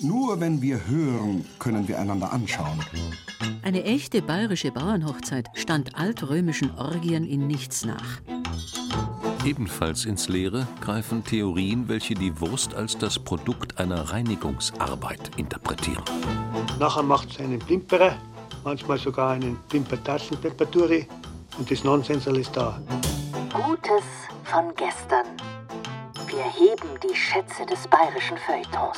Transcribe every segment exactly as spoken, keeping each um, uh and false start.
Nur wenn wir hören, können wir einander anschauen. Eine echte bayerische Bauernhochzeit stand altrömischen Orgien in nichts nach. Ebenfalls ins Leere greifen Theorien, welche die Wurst als das Produkt einer Reinigungsarbeit interpretieren. Nachher macht es einen Plimpere, manchmal sogar einen Plimpertaschen-Pepperturi und das Nonsensal ist da. Gutes von gestern. Wir heben die Schätze des bayerischen Feuilletons.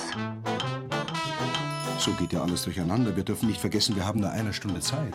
So geht ja alles durcheinander. Wir dürfen nicht vergessen, wir haben nur eine Stunde Zeit.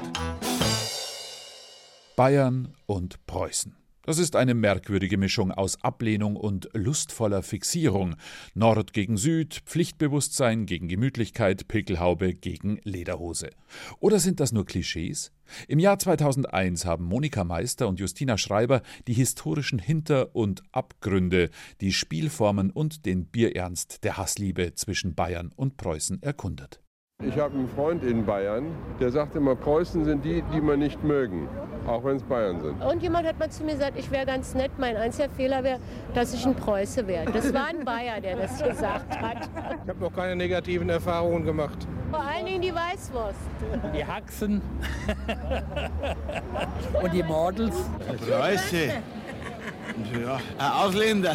Bayern und Preußen. Das ist eine merkwürdige Mischung aus Ablehnung und lustvoller Fixierung. Nord gegen Süd, Pflichtbewusstsein gegen Gemütlichkeit, Pickelhaube gegen Lederhose. Oder sind das nur Klischees? Im Jahr zweitausendeins haben Monika Meister und Justina Schreiber die historischen Hinter- und Abgründe, die Spielformen und den Bierernst der Hassliebe zwischen Bayern und Preußen erkundet. Ich habe einen Freund in Bayern, der sagt immer, Preußen sind die, die man nicht mögen, auch wenn es Bayern sind. Und jemand hat mal zu mir gesagt, ich wäre ganz nett, mein einziger Fehler wäre, dass ich ein Preuße wäre. Das war ein Bayer, der das gesagt hat. Ich habe noch keine negativen Erfahrungen gemacht. Vor allen Dingen die Weißwurst. Die Haxen und die Models. Preuße. Ja, ein Ausländer.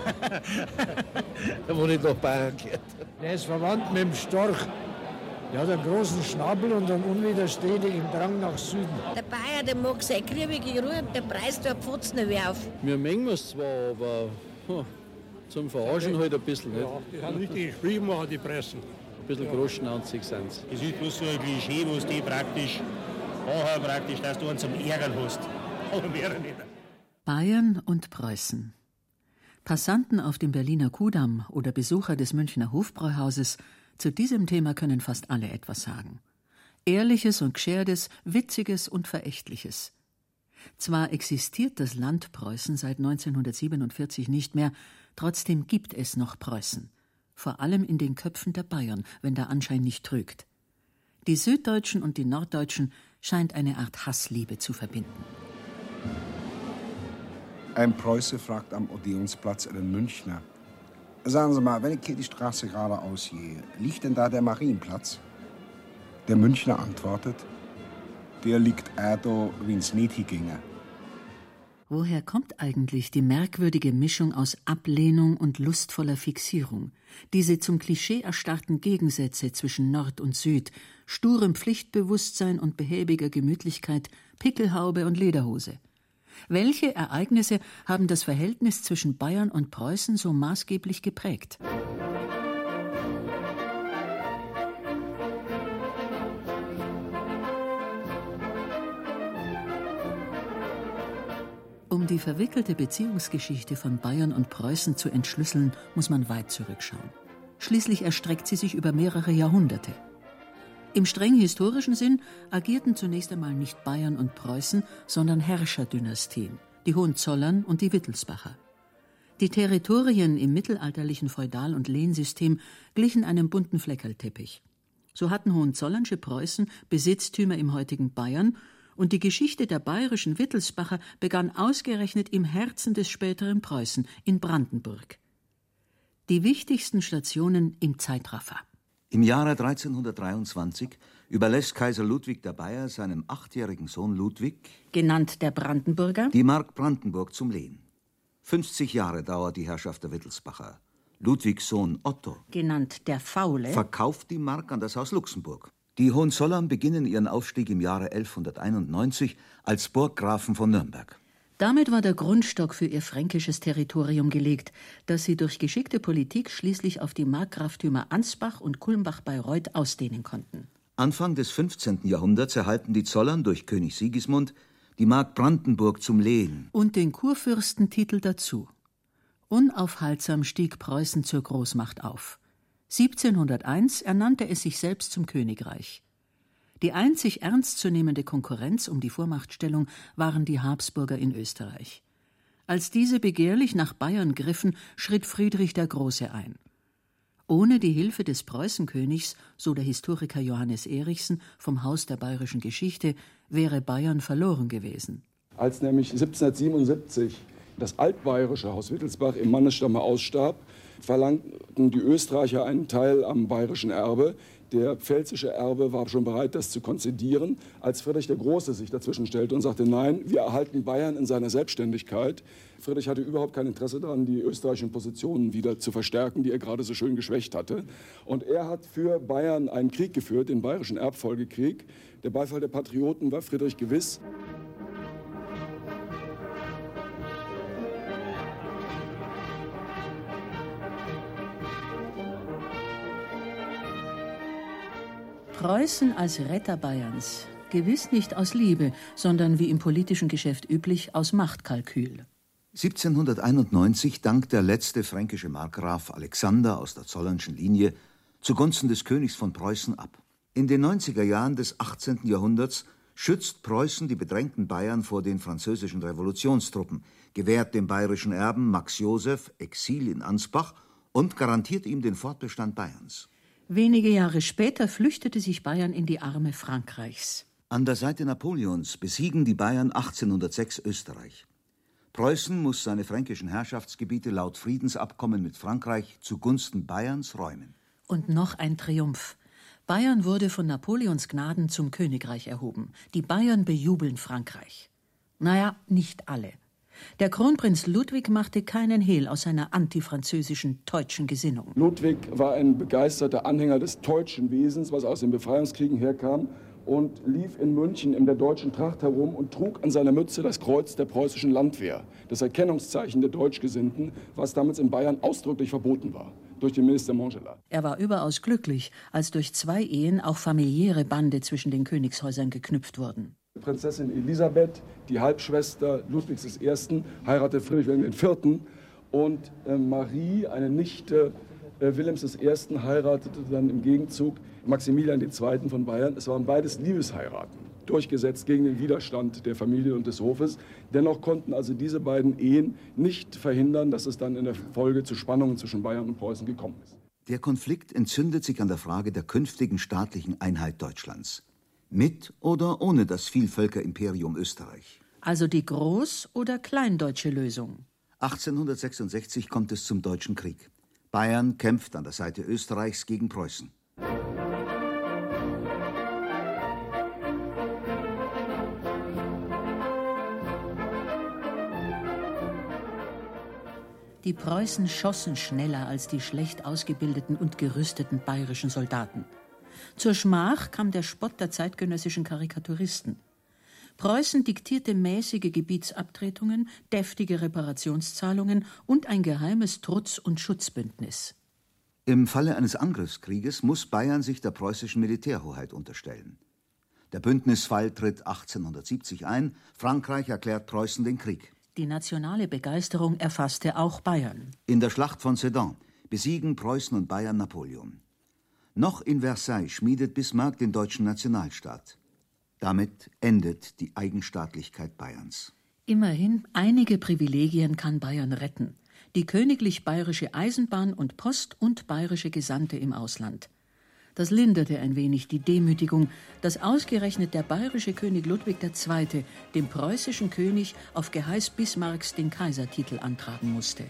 Da wurde ich doch Bayern gehört. Der ist verwandt mit dem Storch. Der hat einen großen Schnabel und einen unwiderstehlichen Drang nach Süden. Der Bayer, der mag seine kriebige Ruhe, der preist der Pfotzen nicht auf. Wir mengen es zwar, aber hm, zum Verarschen halt ein bisschen. Nicht? Ja, die haben richtig geschrieben, machen die Pressen. Ein bisschen großschnauzig sind sie. Das ist bloß so ein Klischee, was die praktisch, nachher praktisch, dass du einen zum Ärgern hast. Aber mehr nicht. Bayern und Preußen. Passanten auf dem Berliner Kuhdamm oder Besucher des Münchner Hofbräuhauses, zu diesem Thema können fast alle etwas sagen. Ehrliches und Gescherdes, Witziges und Verächtliches. Zwar existiert das Land Preußen seit neunzehnhundertsiebenundvierzig nicht mehr, trotzdem gibt es noch Preußen. Vor allem in den Köpfen der Bayern, wenn der Anschein nicht trügt. Die Süddeutschen und die Norddeutschen scheint eine Art Hassliebe zu verbinden. Ein Preuße fragt am Odeonsplatz einen Münchner: Sagen Sie mal, wenn ich hier die Straße geradeaus gehe, liegt denn da der Marienplatz? Der Münchner antwortet: Der liegt auch da, wenn's nicht hinginge. Woher kommt eigentlich die merkwürdige Mischung aus Ablehnung und lustvoller Fixierung, diese zum Klischee erstarrten Gegensätze zwischen Nord und Süd, sturem Pflichtbewusstsein und behäbiger Gemütlichkeit, Pickelhaube und Lederhose? Welche Ereignisse haben das Verhältnis zwischen Bayern und Preußen so maßgeblich geprägt? Um die verwickelte Beziehungsgeschichte von Bayern und Preußen zu entschlüsseln, muss man weit zurückschauen. Schließlich erstreckt sie sich über mehrere Jahrhunderte. Im streng historischen Sinn agierten zunächst einmal nicht Bayern und Preußen, sondern Herrscherdynastien, die Hohenzollern und die Wittelsbacher. Die Territorien im mittelalterlichen Feudal- und Lehensystem glichen einem bunten Fleckerlteppich. So hatten hohenzollernsche Preußen Besitztümer im heutigen Bayern, und die Geschichte der bayerischen Wittelsbacher begann ausgerechnet im Herzen des späteren Preußen, in Brandenburg. Die wichtigsten Stationen im Zeitraffer. Im Jahre dreizehnhundertdreiundzwanzig überlässt Kaiser Ludwig der Bayer seinem achtjährigen Sohn Ludwig, genannt der Brandenburger, die Mark Brandenburg zum Lehen. fünfzig Jahre dauert die Herrschaft der Wittelsbacher. Ludwigs Sohn Otto, genannt der Faule, verkauft die Mark an das Haus Luxemburg. Die Hohenzollern beginnen ihren Aufstieg im Jahre elfhunderteinundneunzig als Burggrafen von Nürnberg. Damit war der Grundstock für ihr fränkisches Territorium gelegt, das sie durch geschickte Politik schließlich auf die Markgraftümer Ansbach und Kulmbach-Bayreuth ausdehnen konnten. Anfang des fünfzehnten Jahrhunderts erhalten die Zollern durch König Sigismund die Mark Brandenburg zum Lehen. Und den Kurfürstentitel dazu. Unaufhaltsam stieg Preußen zur Großmacht auf. siebzehnhunderteins ernannte es sich selbst zum Königreich. Die einzig ernstzunehmende Konkurrenz um die Vormachtstellung waren die Habsburger in Österreich. Als diese begehrlich nach Bayern griffen, schritt Friedrich der Große ein. Ohne die Hilfe des Preußenkönigs, so der Historiker Johannes Erichsen vom Haus der bayerischen Geschichte, wäre Bayern verloren gewesen. Als nämlich siebzehnhundertsiebenundsiebzig das altbayerische Haus Wittelsbach im Mannesstamme ausstarb, verlangten die Österreicher einen Teil am bayerischen Erbe. Der pfälzische Erbe war schon bereit, das zu konzedieren, als Friedrich der Große sich dazwischen stellte und sagte, nein, wir erhalten Bayern in seiner Selbstständigkeit. Friedrich hatte überhaupt kein Interesse daran, die österreichischen Positionen wieder zu verstärken, die er gerade so schön geschwächt hatte. Und er hat für Bayern einen Krieg geführt, den Bayerischen Erbfolgekrieg. Der Beifall der Patrioten war Friedrich gewiss. Preußen als Retter Bayerns, gewiss nicht aus Liebe, sondern wie im politischen Geschäft üblich aus Machtkalkül. siebzehnhunderteinundneunzig dankt der letzte fränkische Markgraf Alexander aus der Zollernschen Linie zugunsten des Königs von Preußen ab. In den neunziger Jahren des achtzehnten Jahrhunderts schützt Preußen die bedrängten Bayern vor den französischen Revolutionstruppen, gewährt dem bayerischen Erben Max Joseph Exil in Ansbach und garantiert ihm den Fortbestand Bayerns. Wenige Jahre später flüchtete sich Bayern in die Arme Frankreichs. An der Seite Napoleons besiegen die Bayern achtzehnhundertsechs Österreich. Preußen muss seine fränkischen Herrschaftsgebiete laut Friedensabkommen mit Frankreich zugunsten Bayerns räumen. Und noch ein Triumph. Bayern wurde von Napoleons Gnaden zum Königreich erhoben. Die Bayern bejubeln Frankreich. Naja, nicht alle. Der Kronprinz Ludwig machte keinen Hehl aus seiner antifranzösischen deutschen Gesinnung. Ludwig war ein begeisterter Anhänger des deutschen Wesens, was aus den Befreiungskriegen herkam, und lief in München in der deutschen Tracht herum und trug an seiner Mütze das Kreuz der preußischen Landwehr, das Erkennungszeichen der Deutschgesinnten, was damals in Bayern ausdrücklich verboten war durch den Minister Montgelas. Er war überaus glücklich, als durch zwei Ehen auch familiäre Bande zwischen den Königshäusern geknüpft wurden. Prinzessin Elisabeth, die Halbschwester Ludwigs I., heiratete Friedrich Wilhelm der Vierte. Und äh, Marie, eine Nichte äh, Wilhelms I., heiratete dann im Gegenzug Maximilian der Zweite. von Bayern. Es waren beides Liebesheiraten, durchgesetzt gegen den Widerstand der Familie und des Hofes. Dennoch konnten also diese beiden Ehen nicht verhindern, dass es dann in der Folge zu Spannungen zwischen Bayern und Preußen gekommen ist. Der Konflikt entzündet sich an der Frage der künftigen staatlichen Einheit Deutschlands. Mit oder ohne das Vielvölkerimperium Österreich. Also die Groß- oder Kleindeutsche Lösung. achtzehnhundertsechsundsechzig kommt es zum Deutschen Krieg. Bayern kämpft an der Seite Österreichs gegen Preußen. Die Preußen schossen schneller als die schlecht ausgebildeten und gerüsteten bayerischen Soldaten. Zur Schmach kam der Spott der zeitgenössischen Karikaturisten. Preußen diktierte mäßige Gebietsabtretungen, deftige Reparationszahlungen und ein geheimes Trutz- und Schutzbündnis. Im Falle eines Angriffskrieges muss Bayern sich der preußischen Militärhoheit unterstellen. Der Bündnisfall tritt achtzehnhundertsiebzig ein, Frankreich erklärt Preußen den Krieg. Die nationale Begeisterung erfasste auch Bayern. In der Schlacht von Sedan besiegen Preußen und Bayern Napoleon. Noch in Versailles schmiedet Bismarck den deutschen Nationalstaat. Damit endet die Eigenstaatlichkeit Bayerns. Immerhin, einige Privilegien kann Bayern retten. Die königlich bayerische Eisenbahn und Post und bayerische Gesandte im Ausland. Das linderte ein wenig die Demütigung, dass ausgerechnet der bayerische König Ludwig der Zweite. dem preußischen König auf Geheiß Bismarcks den Kaisertitel antragen musste.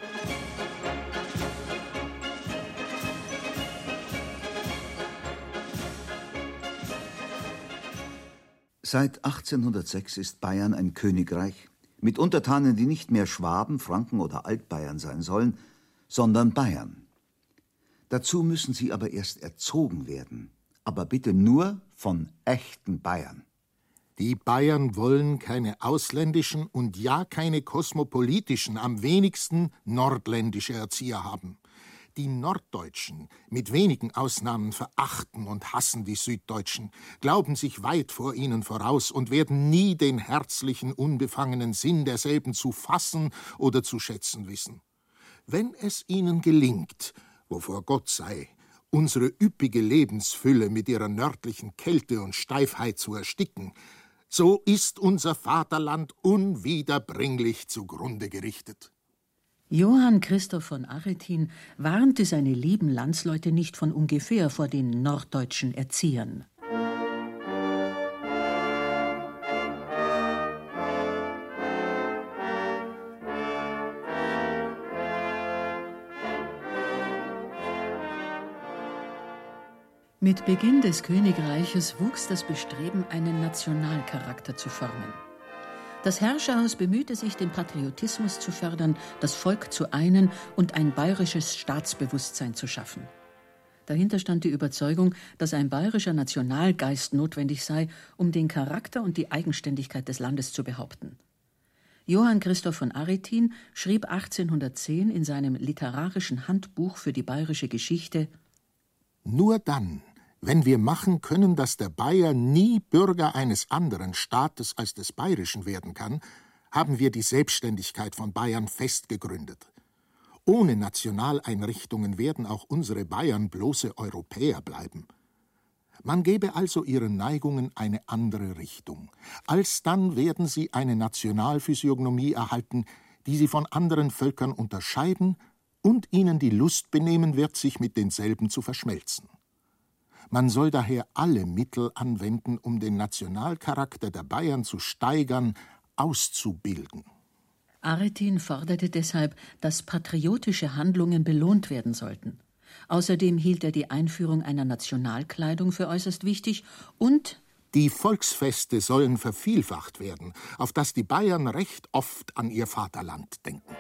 Seit achtzehnhundertsechs ist Bayern ein Königreich mit Untertanen, die nicht mehr Schwaben, Franken oder Altbayern sein sollen, sondern Bayern. Dazu müssen sie aber erst erzogen werden, aber bitte nur von echten Bayern. Die Bayern wollen keine ausländischen und ja keine kosmopolitischen, am wenigsten nordländische Erzieher haben. Die Norddeutschen, mit wenigen Ausnahmen, verachten und hassen die Süddeutschen, glauben sich weit vor ihnen voraus und werden nie den herzlichen, unbefangenen Sinn derselben zu fassen oder zu schätzen wissen. Wenn es ihnen gelingt, wovor Gott sei, unsere üppige Lebensfülle mit ihrer nördlichen Kälte und Steifheit zu ersticken, so ist unser Vaterland unwiederbringlich zugrunde gerichtet. Johann Christoph von Aretin warnte seine lieben Landsleute nicht von ungefähr vor den norddeutschen Erziehern. Mit Beginn des Königreiches wuchs das Bestreben, einen Nationalcharakter zu formen. Das Herrscherhaus bemühte sich, den Patriotismus zu fördern, das Volk zu einen und ein bayerisches Staatsbewusstsein zu schaffen. Dahinter stand die Überzeugung, dass ein bayerischer Nationalgeist notwendig sei, um den Charakter und die Eigenständigkeit des Landes zu behaupten. Johann Christoph von Aretin schrieb achtzehnhundertzehn in seinem literarischen Handbuch für die bayerische Geschichte: Nur dann, wenn wir machen können, dass der Bayer nie Bürger eines anderen Staates als des bayerischen werden kann, haben wir die Selbstständigkeit von Bayern fest gegründet. Ohne Nationaleinrichtungen werden auch unsere Bayern bloße Europäer bleiben. Man gebe also ihren Neigungen eine andere Richtung. Alsdann werden sie eine Nationalphysiognomie erhalten, die sie von anderen Völkern unterscheiden und ihnen die Lust benehmen wird, sich mit denselben zu verschmelzen. Man soll daher alle Mittel anwenden, um den Nationalcharakter der Bayern zu steigern, auszubilden. Aretin forderte deshalb, dass patriotische Handlungen belohnt werden sollten. Außerdem hielt er die Einführung einer Nationalkleidung für äußerst wichtig und die Volksfeste sollen vervielfacht werden, auf dass die Bayern recht oft an ihr Vaterland denken.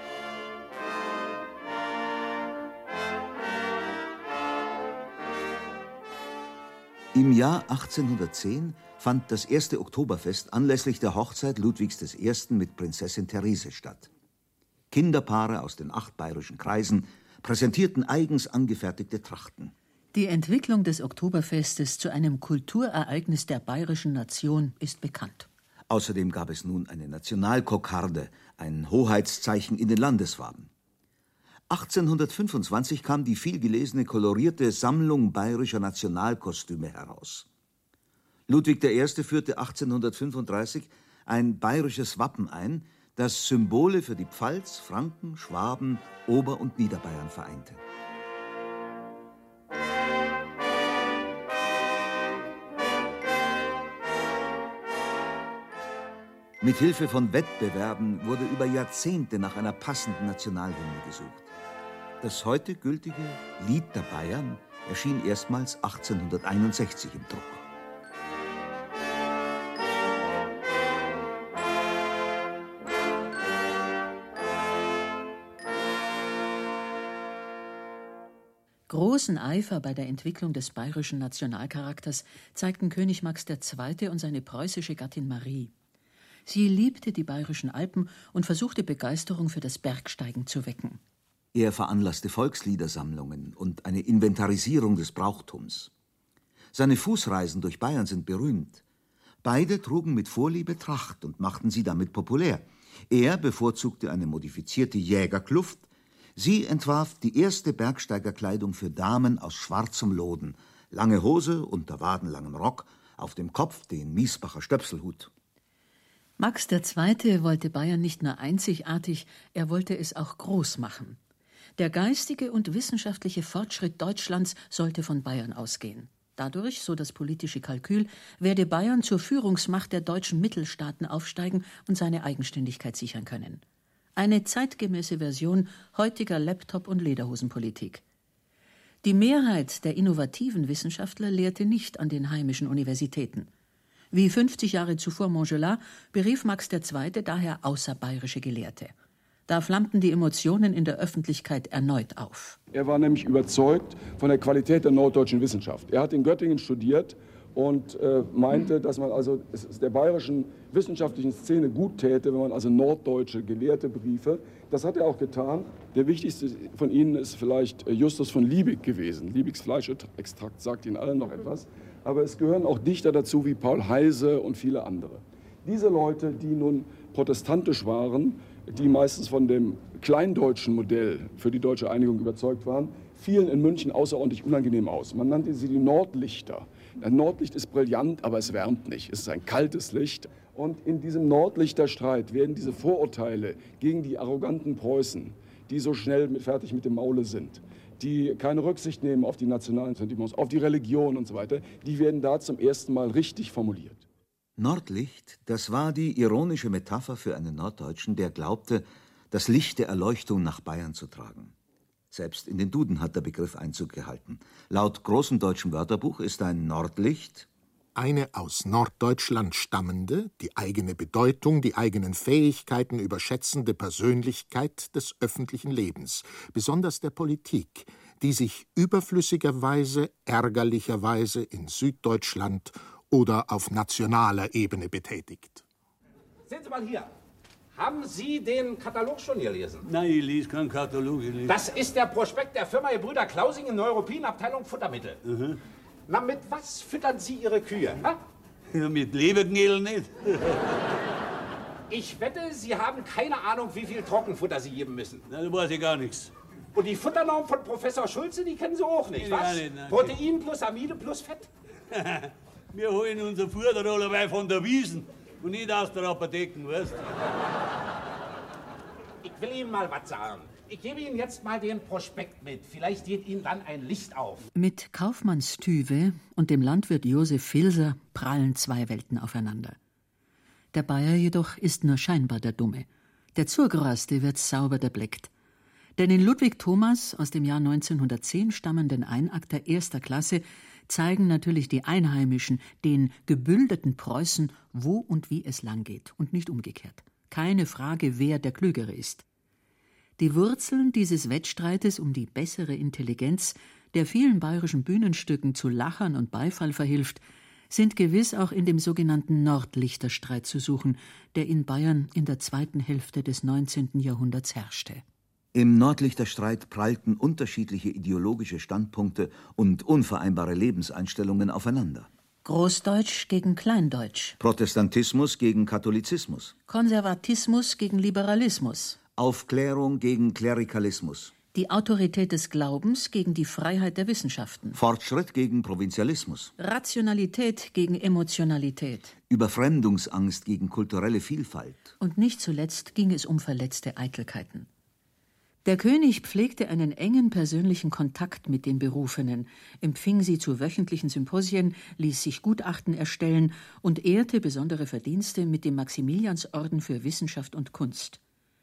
Im Jahr achtzehnhundertzehn fand das erste Oktoberfest anlässlich der Hochzeit Ludwigs des Ersten mit Prinzessin Therese statt. Kinderpaare aus den acht bayerischen Kreisen präsentierten eigens angefertigte Trachten. Die Entwicklung des Oktoberfestes zu einem Kulturereignis der bayerischen Nation ist bekannt. Außerdem gab es nun eine Nationalkokarde, ein Hoheitszeichen in den Landesfarben. achtzehnhundertfünfundzwanzig kam die vielgelesene kolorierte Sammlung bayerischer Nationalkostüme heraus. Ludwig der Erste führte achtzehnhundertfünfunddreißig ein bayerisches Wappen ein, das Symbole für die Pfalz, Franken, Schwaben, Ober- und Niederbayern vereinte. Mit Hilfe von Wettbewerben wurde über Jahrzehnte nach einer passenden Nationalhymne gesucht. Das heute gültige Lied der Bayern erschien erstmals achtzehnhunderteinundsechzig im Druck. Großen Eifer bei der Entwicklung des bayerischen Nationalcharakters zeigten König Max der Zweite und seine preußische Gattin Marie. Sie liebte die bayerischen Alpen und versuchte Begeisterung für das Bergsteigen zu wecken. Er veranlasste Volksliedersammlungen und eine Inventarisierung des Brauchtums. Seine Fußreisen durch Bayern sind berühmt. Beide trugen mit Vorliebe Tracht und machten sie damit populär. Er bevorzugte eine modifizierte Jägerkluft, sie entwarf die erste Bergsteigerkleidung für Damen aus schwarzem Loden, lange Hose, unter wadenlangen Rock, auf dem Kopf den Miesbacher Stöpselhut. Max der Zweite wollte Bayern nicht nur einzigartig, er wollte es auch groß machen. Der geistige und wissenschaftliche Fortschritt Deutschlands sollte von Bayern ausgehen. Dadurch, so das politische Kalkül, werde Bayern zur Führungsmacht der deutschen Mittelstaaten aufsteigen und seine Eigenständigkeit sichern können. Eine zeitgemäße Version heutiger Laptop- und Lederhosenpolitik. Die Mehrheit der innovativen Wissenschaftler lehrte nicht an den heimischen Universitäten. Wie fünfzig Jahre zuvor Montgelas berief Max der Zweite daher außerbayerische Gelehrte. Da flammten die Emotionen in der Öffentlichkeit erneut auf. Er war nämlich überzeugt von der Qualität der norddeutschen Wissenschaft. Er hat in Göttingen studiert und äh, meinte, dass man also es der bayerischen wissenschaftlichen Szene gut täte, wenn man also norddeutsche Gelehrte briefe. Das hat er auch getan. Der wichtigste von ihnen ist vielleicht Justus von Liebig gewesen. Liebigs Fleischextrakt sagt Ihnen allen noch etwas. Aber es gehören auch Dichter dazu wie Paul Heyse und viele andere. Diese Leute, die nun protestantisch waren, die meistens von dem kleindeutschen Modell für die deutsche Einigung überzeugt waren, fielen in München außerordentlich unangenehm aus. Man nannte sie die Nordlichter. Ein Nordlicht ist brillant, aber es wärmt nicht. Es ist ein kaltes Licht. Und in diesem Nordlichterstreit werden diese Vorurteile gegen die arroganten Preußen, die so schnell mit, fertig mit dem Maule sind, die keine Rücksicht nehmen auf die nationalen Sentiments, auf die Religion und so weiter, die werden da zum ersten Mal richtig formuliert. Nordlicht, das war die ironische Metapher für einen Norddeutschen, der glaubte, das Licht der Erleuchtung nach Bayern zu tragen. Selbst in den Duden hat der Begriff Einzug gehalten. Laut Großem Deutschen Wörterbuch ist ein Nordlicht eine aus Norddeutschland stammende, die eigene Bedeutung, die eigenen Fähigkeiten überschätzende Persönlichkeit des öffentlichen Lebens, besonders der Politik, die sich überflüssigerweise, ärgerlicherweise in Süddeutschland oder auf nationaler Ebene betätigt. Sehen Sie mal hier. Haben Sie den Katalog schon gelesen? Nein, ich lese keinen Katalog. Ich lese. Das ist der Prospekt der Firma Gebrüder Klausing in Neuruppin, Abteilung Futtermittel. Mhm. Na, mit was füttern Sie Ihre Kühe? Ha? Ja, mit Leberknädel nicht. Ich wette, Sie haben keine Ahnung, wie viel Trockenfutter Sie geben müssen. Na, da weiß ich gar nichts. Und die Futternorm von Professor Schulze, die kennen Sie auch nicht, Nee, was? nicht, nein, Protein plus Amide plus Fett. Wir holen unser Futterroller von der Wiesen und nicht aus der Apotheke, weißt du? Ich will Ihnen mal was sagen. Ich gebe Ihnen jetzt mal den Prospekt mit. Vielleicht geht Ihnen dann ein Licht auf. Mit Kaufmanns Tüwe und dem Landwirt Josef Filser prallen zwei Welten aufeinander. Der Bayer jedoch ist nur scheinbar der Dumme. Der Zugraste wird sauber erbleckt. Denn in Ludwig Thomas aus dem Jahr neunzehnhundertzehn stammenden Einakter erster Klasse zeigen natürlich die Einheimischen den gebüldeten Preußen, wo und wie es langgeht und nicht umgekehrt. Keine Frage, wer der Klügere ist. Die Wurzeln dieses Wettstreites um die bessere Intelligenz, der vielen bayerischen Bühnenstücken zu Lachern und Beifall verhilft, sind gewiss auch in dem sogenannten Nordlichterstreit zu suchen, der in Bayern in der zweiten Hälfte des neunzehnten Jahrhunderts herrschte. Im Nordlichterstreit prallten unterschiedliche ideologische Standpunkte und unvereinbare Lebenseinstellungen aufeinander. Großdeutsch gegen Kleindeutsch. Protestantismus gegen Katholizismus. Konservatismus gegen Liberalismus. Aufklärung gegen Klerikalismus. Die Autorität des Glaubens gegen die Freiheit der Wissenschaften. Fortschritt gegen Provinzialismus. Rationalität gegen Emotionalität. Überfremdungsangst gegen kulturelle Vielfalt. Und nicht zuletzt ging es um verletzte Eitelkeiten. Der König pflegte einen engen persönlichen Kontakt mit den Berufenen, empfing sie zu wöchentlichen Symposien, ließ sich Gutachten erstellen und ehrte besondere Verdienste mit dem Maximiliansorden für Wissenschaft und Kunst.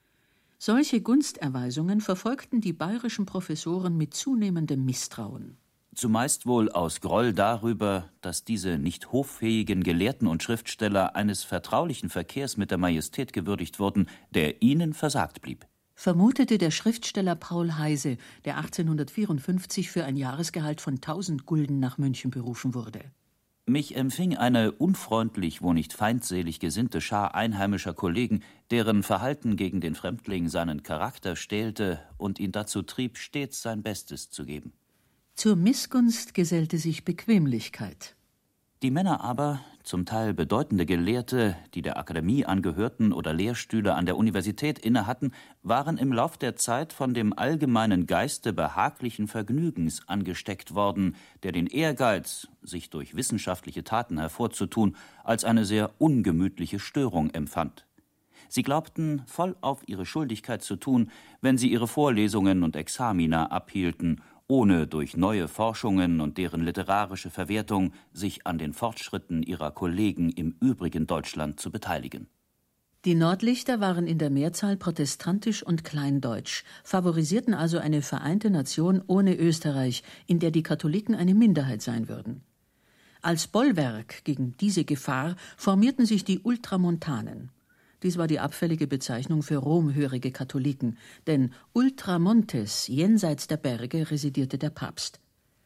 Solche Gunsterweisungen verfolgten die bayerischen Professoren mit zunehmendem Misstrauen. Zumeist wohl aus Groll darüber, dass diese nicht hoffähigen Gelehrten und Schriftsteller eines vertraulichen Verkehrs mit der Majestät gewürdigt wurden, der ihnen versagt blieb. Vermutete der Schriftsteller Paul Heyse, der achtzehnhundertvierundfünfzig für ein Jahresgehalt von tausend Gulden nach München berufen wurde. Mich empfing eine unfreundlich, wo nicht feindselig gesinnte Schar einheimischer Kollegen, deren Verhalten gegen den Fremdling seinen Charakter stählte und ihn dazu trieb, stets sein Bestes zu geben. Zur Missgunst gesellte sich Bequemlichkeit. Die Männer aber, zum Teil bedeutende Gelehrte, die der Akademie angehörten oder Lehrstühle an der Universität innehatten, waren im Lauf der Zeit von dem allgemeinen Geiste behaglichen Vergnügens angesteckt worden, der den Ehrgeiz, sich durch wissenschaftliche Taten hervorzutun, als eine sehr ungemütliche Störung empfand. Sie glaubten, voll auf ihre Schuldigkeit zu tun, wenn sie ihre Vorlesungen und Examina abhielten, ohne durch neue Forschungen und deren literarische Verwertung sich an den Fortschritten ihrer Kollegen im übrigen Deutschland zu beteiligen. Die Nordlichter waren in der Mehrzahl protestantisch und kleindeutsch, favorisierten also eine vereinte Nation ohne Österreich, in der die Katholiken eine Minderheit sein würden. Als Bollwerk gegen diese Gefahr formierten sich die Ultramontanen. Dies war die abfällige Bezeichnung für romhörige Katholiken, denn ultramontes, jenseits der Berge, residierte der Papst.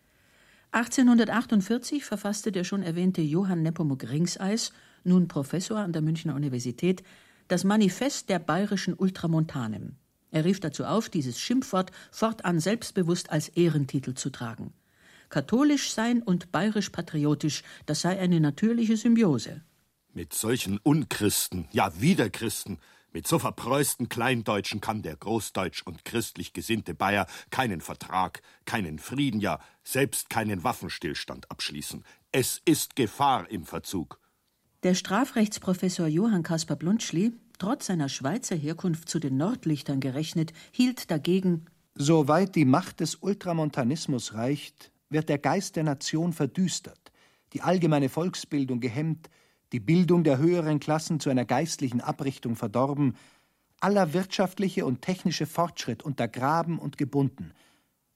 achtzehnhundertachtundvierzig verfasste der schon erwähnte Johann Nepomuk Ringseis, nun Professor an der Münchner Universität, das Manifest der bayerischen Ultramontanen. Er rief dazu auf, dieses Schimpfwort fortan selbstbewusst als Ehrentitel zu tragen. Katholisch sein und bayerisch-patriotisch, das sei eine natürliche Symbiose. Mit solchen Unchristen, ja Widerchristen, mit so verpreußten Kleindeutschen kann der großdeutsch und christlich gesinnte Bayer keinen Vertrag, keinen Frieden, ja selbst keinen Waffenstillstand abschließen. Es ist Gefahr im Verzug. Der Strafrechtsprofessor Johann Caspar Bluntschli, trotz seiner Schweizer Herkunft zu den Nordlichtern gerechnet, hielt dagegen: Soweit die Macht des Ultramontanismus reicht, wird der Geist der Nation verdüstert, die allgemeine Volksbildung gehemmt, die Bildung der höheren Klassen zu einer geistlichen Abrichtung verdorben, aller wirtschaftliche und technische Fortschritt untergraben und gebunden,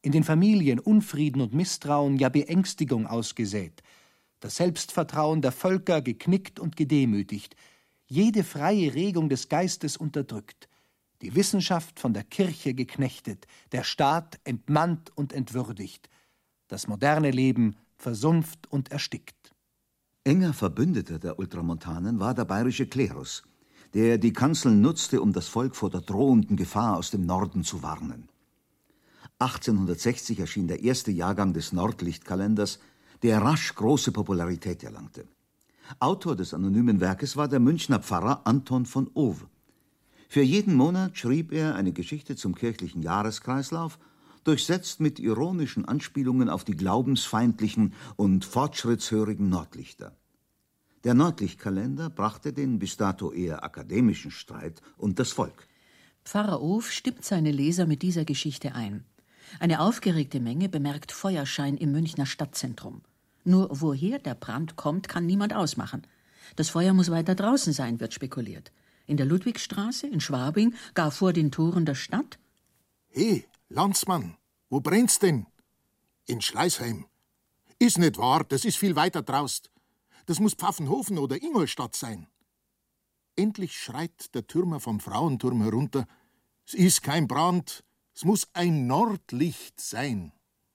in den Familien Unfrieden und Misstrauen, ja Beängstigung ausgesät, das Selbstvertrauen der Völker geknickt und gedemütigt, jede freie Regung des Geistes unterdrückt, die Wissenschaft von der Kirche geknechtet, der Staat entmannt und entwürdigt, das moderne Leben versumpft und erstickt. Enger Verbündeter der Ultramontanen war der bayerische Klerus, der die Kanzeln nutzte, um das Volk vor der drohenden Gefahr aus dem Norden zu warnen. achtzehnhundertsechzig erschien der erste Jahrgang des Nordlichtkalenders, der rasch große Popularität erlangte. Autor des anonymen Werkes war der Münchner Pfarrer Anton von Ow. Für jeden Monat schrieb er eine Geschichte zum kirchlichen Jahreskreislauf, durchsetzt mit ironischen Anspielungen auf die glaubensfeindlichen und fortschrittshörigen Nordlichter. Der Nordlichtkalender brachte den bis dato eher akademischen Streit und das Volk. Pfarrer Ow stimmt seine Leser mit dieser Geschichte ein. Eine aufgeregte Menge bemerkt Feuerschein im Münchner Stadtzentrum. Nur woher der Brand kommt, kann niemand ausmachen. Das Feuer muss weiter draußen sein, wird spekuliert. In der Ludwigstraße, in Schwabing, gar vor den Toren der Stadt. Hey, Landsmann, wo brennt's denn? In Schleißheim. Ist nicht wahr, das ist viel weiter draust. Das muss Pfaffenhofen oder Ingolstadt sein. Endlich schreit der Türmer vom Frauenturm herunter. Es ist kein Brand, es muss ein Nordlicht sein.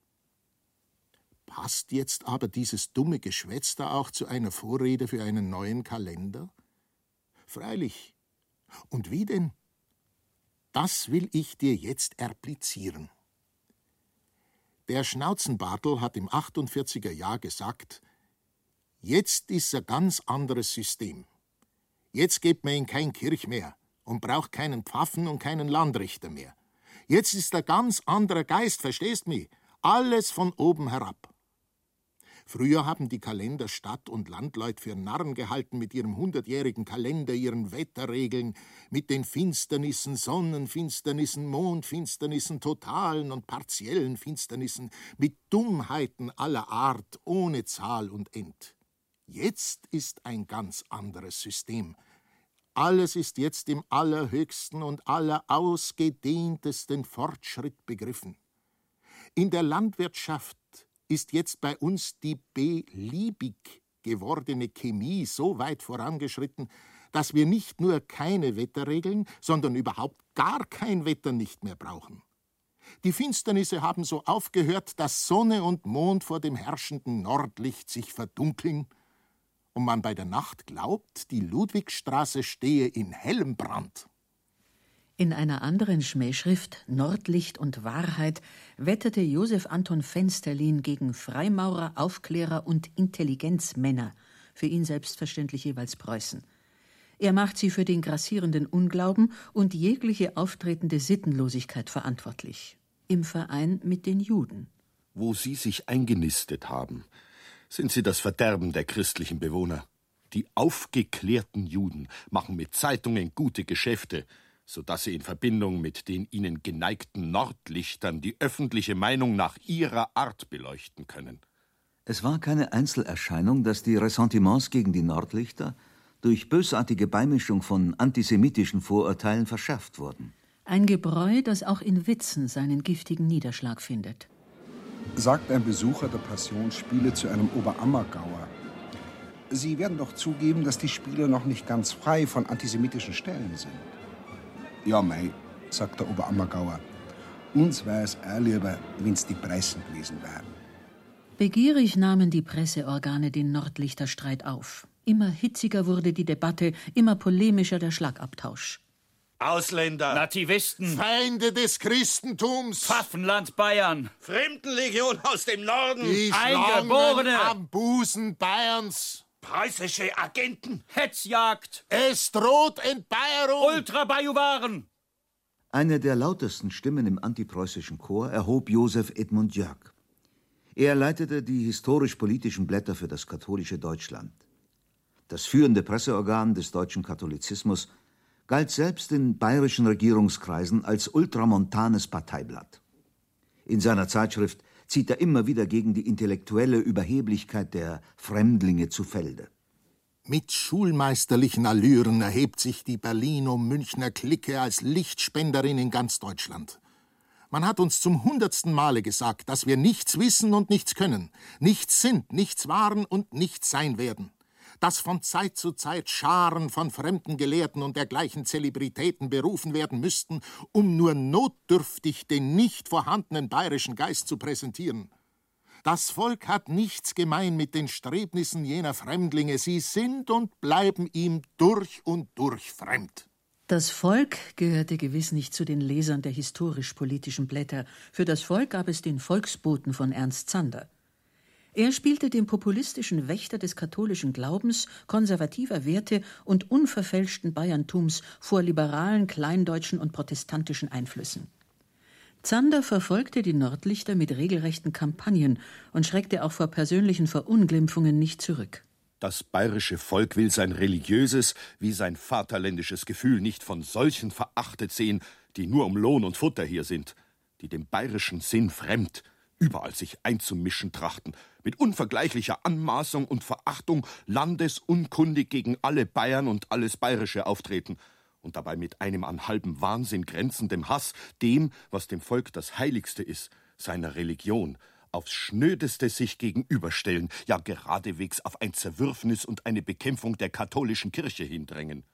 Passt jetzt aber dieses dumme Geschwätz da auch zu einer Vorrede für einen neuen Kalender? Freilich. Und wie denn? Das will ich dir jetzt erplizieren. Der Schnauzenbartel hat im achtundvierziger Jahr gesagt, jetzt ist ein ganz anderes System. Jetzt geht man in kein Kirch mehr und braucht keinen Pfaffen und keinen Landrichter mehr. Jetzt ist ein ganz anderer Geist, verstehst mich? Alles von oben herab. Früher haben die Kalender Stadt- und Landleut für Narren gehalten mit ihrem hundertjährigen Kalender, ihren Wetterregeln, mit den Finsternissen, Sonnenfinsternissen, Mondfinsternissen, totalen und partiellen Finsternissen, mit Dummheiten aller Art, ohne Zahl und End. Jetzt ist ein ganz anderes System. Alles ist jetzt im allerhöchsten und allerausgedehntesten Fortschritt begriffen. In der Landwirtschaft ist jetzt bei uns die beliebig gewordene Chemie so weit vorangeschritten, dass wir nicht nur keine Wetterregeln, sondern überhaupt gar kein Wetter nicht mehr brauchen. Die Finsternisse haben so aufgehört, dass Sonne und Mond vor dem herrschenden Nordlicht sich verdunkeln und man bei der Nacht glaubt, die Ludwigstraße stehe in hellem Brand. In einer anderen Schmähschrift, Nordlicht und Wahrheit, wetterte Josef Anton Fensterlin gegen Freimaurer, Aufklärer und Intelligenzmänner, für ihn selbstverständlich jeweils Preußen. Er macht sie für den grassierenden Unglauben und jegliche auftretende Sittenlosigkeit verantwortlich, im Verein mit den Juden. Wo sie sich eingenistet haben, sind sie das Verderben der christlichen Bewohner. Die aufgeklärten Juden machen mit Zeitungen gute Geschäfte, sodass sie in Verbindung mit den ihnen geneigten Nordlichtern die öffentliche Meinung nach ihrer Art beleuchten können. Es war keine Einzelerscheinung, dass die Ressentiments gegen die Nordlichter durch bösartige Beimischung von antisemitischen Vorurteilen verschärft wurden. Ein Gebräu, das auch in Witzen seinen giftigen Niederschlag findet. Sagt ein Besucher der Passionsspiele zu einem Oberammergauer. Sie werden doch zugeben, dass die Spiele noch nicht ganz frei von antisemitischen Stellen sind. Ja, mei, sagt der Oberammergauer. Uns wäre es auch lieber, wenn's die Pressen gewesen wären. Begierig nahmen die Presseorgane den Nordlichterstreit auf. Immer hitziger wurde die Debatte, immer polemischer der Schlagabtausch. Ausländer, Nativisten, Feinde des Christentums, Pfaffenland Bayern, Fremdenlegion aus dem Norden, die Eingeborene Schlangen am Busen Bayerns, preußische Agenten, Hetzjagd, es droht Entbayerung, Ultrabajuwaren. Eine der lautesten Stimmen im antipreußischen Chor erhob Josef Edmund Jörg. Er leitete die historisch-politischen Blätter für das katholische Deutschland. Das führende Presseorgan des deutschen Katholizismus galt selbst in bayerischen Regierungskreisen als ultramontanes Parteiblatt. In seiner Zeitschrift zieht er immer wieder gegen die intellektuelle Überheblichkeit der Fremdlinge zu Felde. Mit schulmeisterlichen Allüren erhebt sich die Berliner-Münchner Clique als Lichtspenderin in ganz Deutschland. Man hat uns zum hundertsten Male gesagt, dass wir nichts wissen und nichts können, nichts sind, nichts waren und nichts sein werden. Dass von Zeit zu Zeit Scharen von fremden Gelehrten und dergleichen Zelebritäten berufen werden müssten, um nur notdürftig den nicht vorhandenen bayerischen Geist zu präsentieren. Das Volk hat nichts gemein mit den Strebnissen jener Fremdlinge. Sie sind und bleiben ihm durch und durch fremd. Das Volk gehörte gewiss nicht zu den Lesern der historisch-politischen Blätter. Für das Volk gab es den Volksboten von Ernst Zander. Er spielte den populistischen Wächter des katholischen Glaubens, konservativer Werte und unverfälschten Bayerntums vor liberalen, kleindeutschen und protestantischen Einflüssen. Zander verfolgte die Nordlichter mit regelrechten Kampagnen und schreckte auch vor persönlichen Verunglimpfungen nicht zurück. Das bayerische Volk will sein religiöses wie sein vaterländisches Gefühl nicht von solchen verachtet sehen, die nur um Lohn und Futter hier sind, die dem bayerischen Sinn fremd, überall sich einzumischen trachten, mit unvergleichlicher Anmaßung und Verachtung landesunkundig gegen alle Bayern und alles Bayerische auftreten und dabei mit einem an halbem Wahnsinn grenzendem Hass dem, was dem Volk das Heiligste ist, seiner Religion, aufs Schnödeste sich gegenüberstellen, ja geradewegs auf ein Zerwürfnis und eine Bekämpfung der katholischen Kirche hindrängen.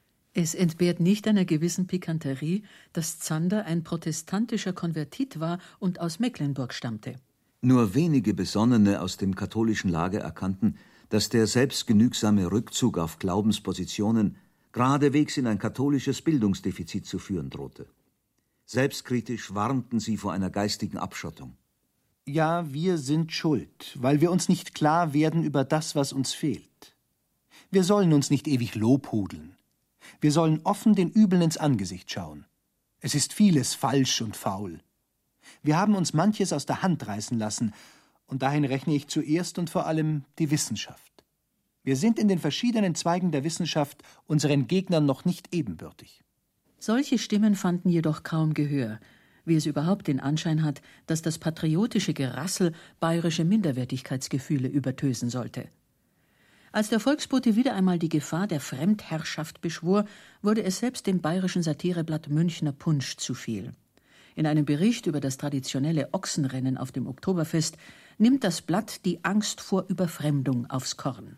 Es entbehrt nicht einer gewissen Pikanterie, dass Zander ein protestantischer Konvertit war und aus Mecklenburg stammte. Nur wenige Besonnene aus dem katholischen Lager erkannten, dass der selbstgenügsame Rückzug auf Glaubenspositionen geradewegs in ein katholisches Bildungsdefizit zu führen drohte. Selbstkritisch warnten sie vor einer geistigen Abschottung. Ja, wir sind schuld, weil wir uns nicht klar werden über das, was uns fehlt. Wir sollen uns nicht ewig lobhudeln. Wir sollen offen den Übeln ins Angesicht schauen. Es ist vieles falsch und faul. Wir haben uns manches aus der Hand reißen lassen, und dahin rechne ich zuerst und vor allem die Wissenschaft. Wir sind in den verschiedenen Zweigen der Wissenschaft unseren Gegnern noch nicht ebenbürtig. Solche Stimmen fanden jedoch kaum Gehör, wie es überhaupt den Anschein hat, dass das patriotische Gerassel bayerische Minderwertigkeitsgefühle übertösen sollte. Als der Volksbote wieder einmal die Gefahr der Fremdherrschaft beschwor, wurde es selbst dem bayerischen Satireblatt Münchner Punsch zu viel. In einem Bericht über das traditionelle Ochsenrennen auf dem Oktoberfest nimmt das Blatt die Angst vor Überfremdung aufs Korn.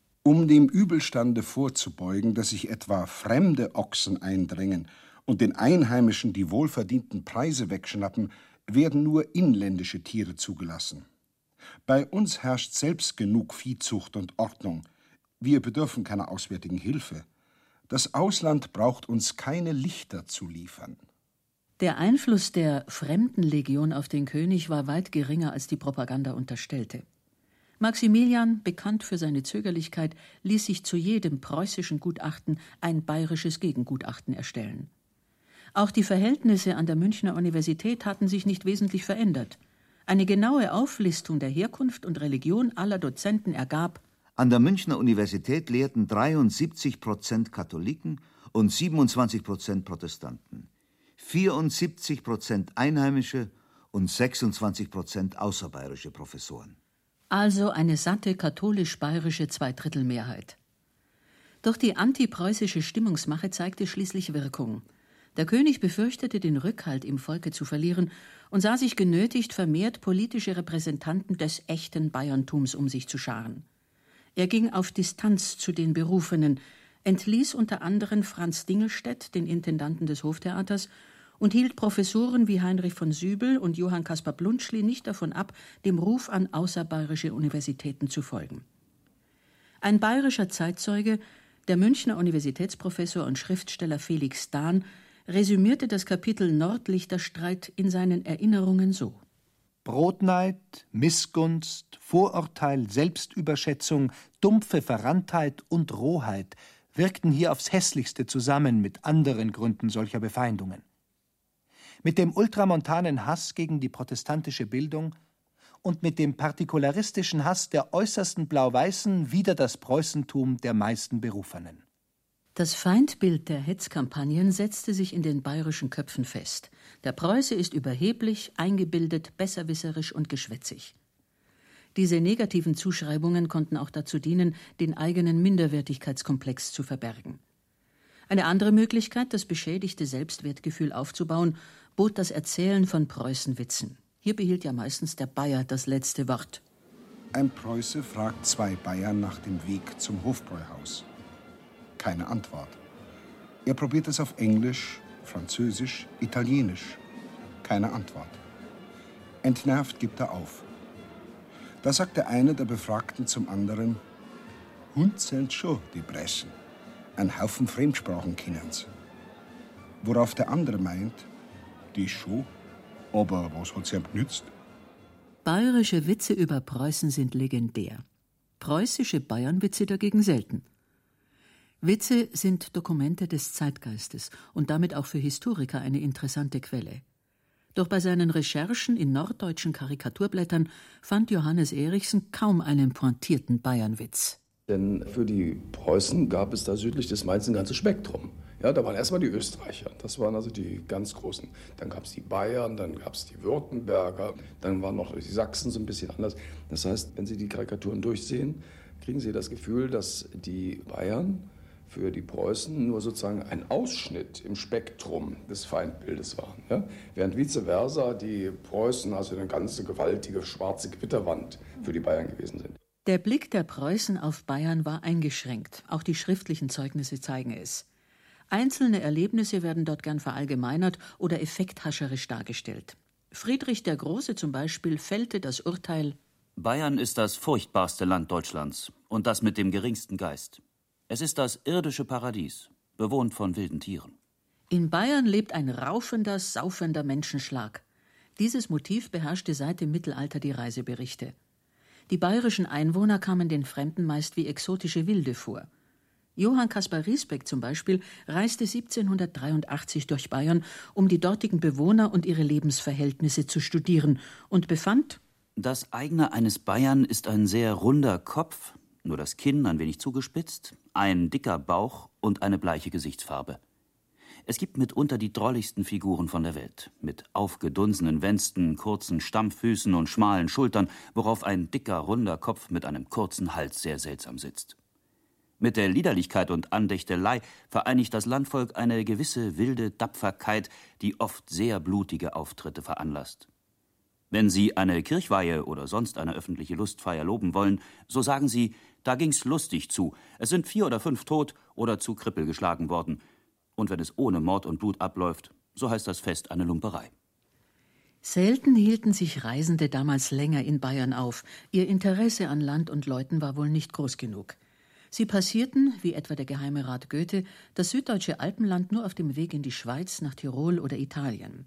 Um dem Übelstande vorzubeugen, dass sich etwa fremde Ochsen eindrängen und den Einheimischen die wohlverdienten Preise wegschnappen, werden nur inländische Tiere zugelassen. Bei uns herrscht selbst genug Viehzucht und Ordnung. Wir bedürfen keiner auswärtigen Hilfe. Das Ausland braucht uns keine Lichter zu liefern. Der Einfluss der Fremdenlegion auf den König war weit geringer, als die Propaganda unterstellte. Maximilian, bekannt für seine Zögerlichkeit, ließ sich zu jedem preußischen Gutachten ein bayerisches Gegengutachten erstellen. Auch die Verhältnisse an der Münchner Universität hatten sich nicht wesentlich verändert. Eine genaue Auflistung der Herkunft und Religion aller Dozenten ergab: An der Münchner Universität lehrten dreiundsiebzig Prozent Katholiken und siebenundzwanzig Prozent Protestanten, vierundsiebzig Prozent Einheimische und sechsundzwanzig Prozent außerbayerische Professoren. Also eine satte katholisch-bayerische Zweidrittelmehrheit. Doch die antipreußische Stimmungsmache zeigte schließlich Wirkung. Der König befürchtete, den Rückhalt im Volke zu verlieren und sah sich genötigt, vermehrt politische Repräsentanten des echten Bayerntums um sich zu scharen. Er ging auf Distanz zu den Berufenen, entließ unter anderem Franz Dingelstädt, den Intendanten des Hoftheaters, und hielt Professoren wie Heinrich von Sübel und Johann Caspar Bluntschli nicht davon ab, dem Ruf an außerbayerische Universitäten zu folgen. Ein bayerischer Zeitzeuge, der Münchner Universitätsprofessor und Schriftsteller Felix Dahn, resümierte das Kapitel Nordlichterstreit in seinen Erinnerungen so: Brotneid, Missgunst, Vorurteil, Selbstüberschätzung, dumpfe Verranntheit und Rohheit wirkten hier aufs Hässlichste zusammen mit anderen Gründen solcher Befeindungen. Mit dem ultramontanen Hass gegen die protestantische Bildung und mit dem partikularistischen Hass der äußersten Blau-Weißen wider das Preußentum der meisten Berufenen. Das Feindbild der Hetzkampagnen setzte sich in den bayerischen Köpfen fest. Der Preuße ist überheblich, eingebildet, besserwisserisch und geschwätzig. Diese negativen Zuschreibungen konnten auch dazu dienen, den eigenen Minderwertigkeitskomplex zu verbergen. Eine andere Möglichkeit, das beschädigte Selbstwertgefühl aufzubauen, bot das Erzählen von Preußenwitzen. Hier behielt ja meistens der Bayer das letzte Wort. Ein Preuße fragt zwei Bayern nach dem Weg zum Hofbräuhaus. Keine Antwort. Er probiert es auf Englisch, Französisch, Italienisch. Keine Antwort. Entnervt gibt er auf. Da sagt der eine der Befragten zum anderen: Hund sind schon die Bressen. Ein Haufen Fremdsprachen kennen's. Worauf der andere meint: Die schon, aber was hat's ihm genützt? Bayerische Witze über Preußen sind legendär. Preußische Bayernwitze dagegen selten. Witze sind Dokumente des Zeitgeistes und damit auch für Historiker eine interessante Quelle. Doch bei seinen Recherchen in norddeutschen Karikaturblättern fand Johannes Erichsen kaum einen pointierten Bayernwitz. Denn für die Preußen gab es da südlich des Mains ein ganzes Spektrum. Ja, da waren erstmal die Österreicher, das waren also die ganz Großen. Dann gab es die Bayern, dann gab es die Württemberger, dann waren noch die Sachsen so ein bisschen anders. Das heißt, wenn Sie die Karikaturen durchsehen, kriegen Sie das Gefühl, dass die Bayern für die Preußen nur sozusagen ein Ausschnitt im Spektrum des Feindbildes waren. Ja? Während vice versa die Preußen also eine ganze gewaltige schwarze Gewitterwand für die Bayern gewesen sind. Der Blick der Preußen auf Bayern war eingeschränkt. Auch die schriftlichen Zeugnisse zeigen es. Einzelne Erlebnisse werden dort gern verallgemeinert oder effekthascherisch dargestellt. Friedrich der Große zum Beispiel fällte das Urteil: Bayern ist das furchtbarste Land Deutschlands und das mit dem geringsten Geist. Es ist das irdische Paradies, bewohnt von wilden Tieren. In Bayern lebt ein raufender, saufender Menschenschlag. Dieses Motiv beherrschte seit dem Mittelalter die Reiseberichte. Die bayerischen Einwohner kamen den Fremden meist wie exotische Wilde vor. Johann Caspar Riesbeck zum Beispiel reiste siebzehnhundertdreiundachtzig durch Bayern, um die dortigen Bewohner und ihre Lebensverhältnisse zu studieren, und befand: Das Eigene eines Bayern ist ein sehr runder Kopf, nur das Kinn ein wenig zugespitzt, ein dicker Bauch und eine bleiche Gesichtsfarbe. Es gibt mitunter die drolligsten Figuren von der Welt, mit aufgedunsenen Wensten, kurzen Stammfüßen und schmalen Schultern, worauf ein dicker, runder Kopf mit einem kurzen Hals sehr seltsam sitzt. Mit der Liederlichkeit und Andächtelei vereinigt das Landvolk eine gewisse wilde Dapferkeit, die oft sehr blutige Auftritte veranlasst. Wenn Sie eine Kirchweihe oder sonst eine öffentliche Lustfeier loben wollen, so sagen Sie: Da ging's lustig zu, es sind vier oder fünf tot oder zu Krippel geschlagen worden. Und wenn es ohne Mord und Blut abläuft, so heißt das Fest eine Lumperei. Selten hielten sich Reisende damals länger in Bayern auf. Ihr Interesse an Land und Leuten war wohl nicht groß genug. Sie passierten, wie etwa der Geheime Rat Goethe, das süddeutsche Alpenland nur auf dem Weg in die Schweiz, nach Tirol oder Italien.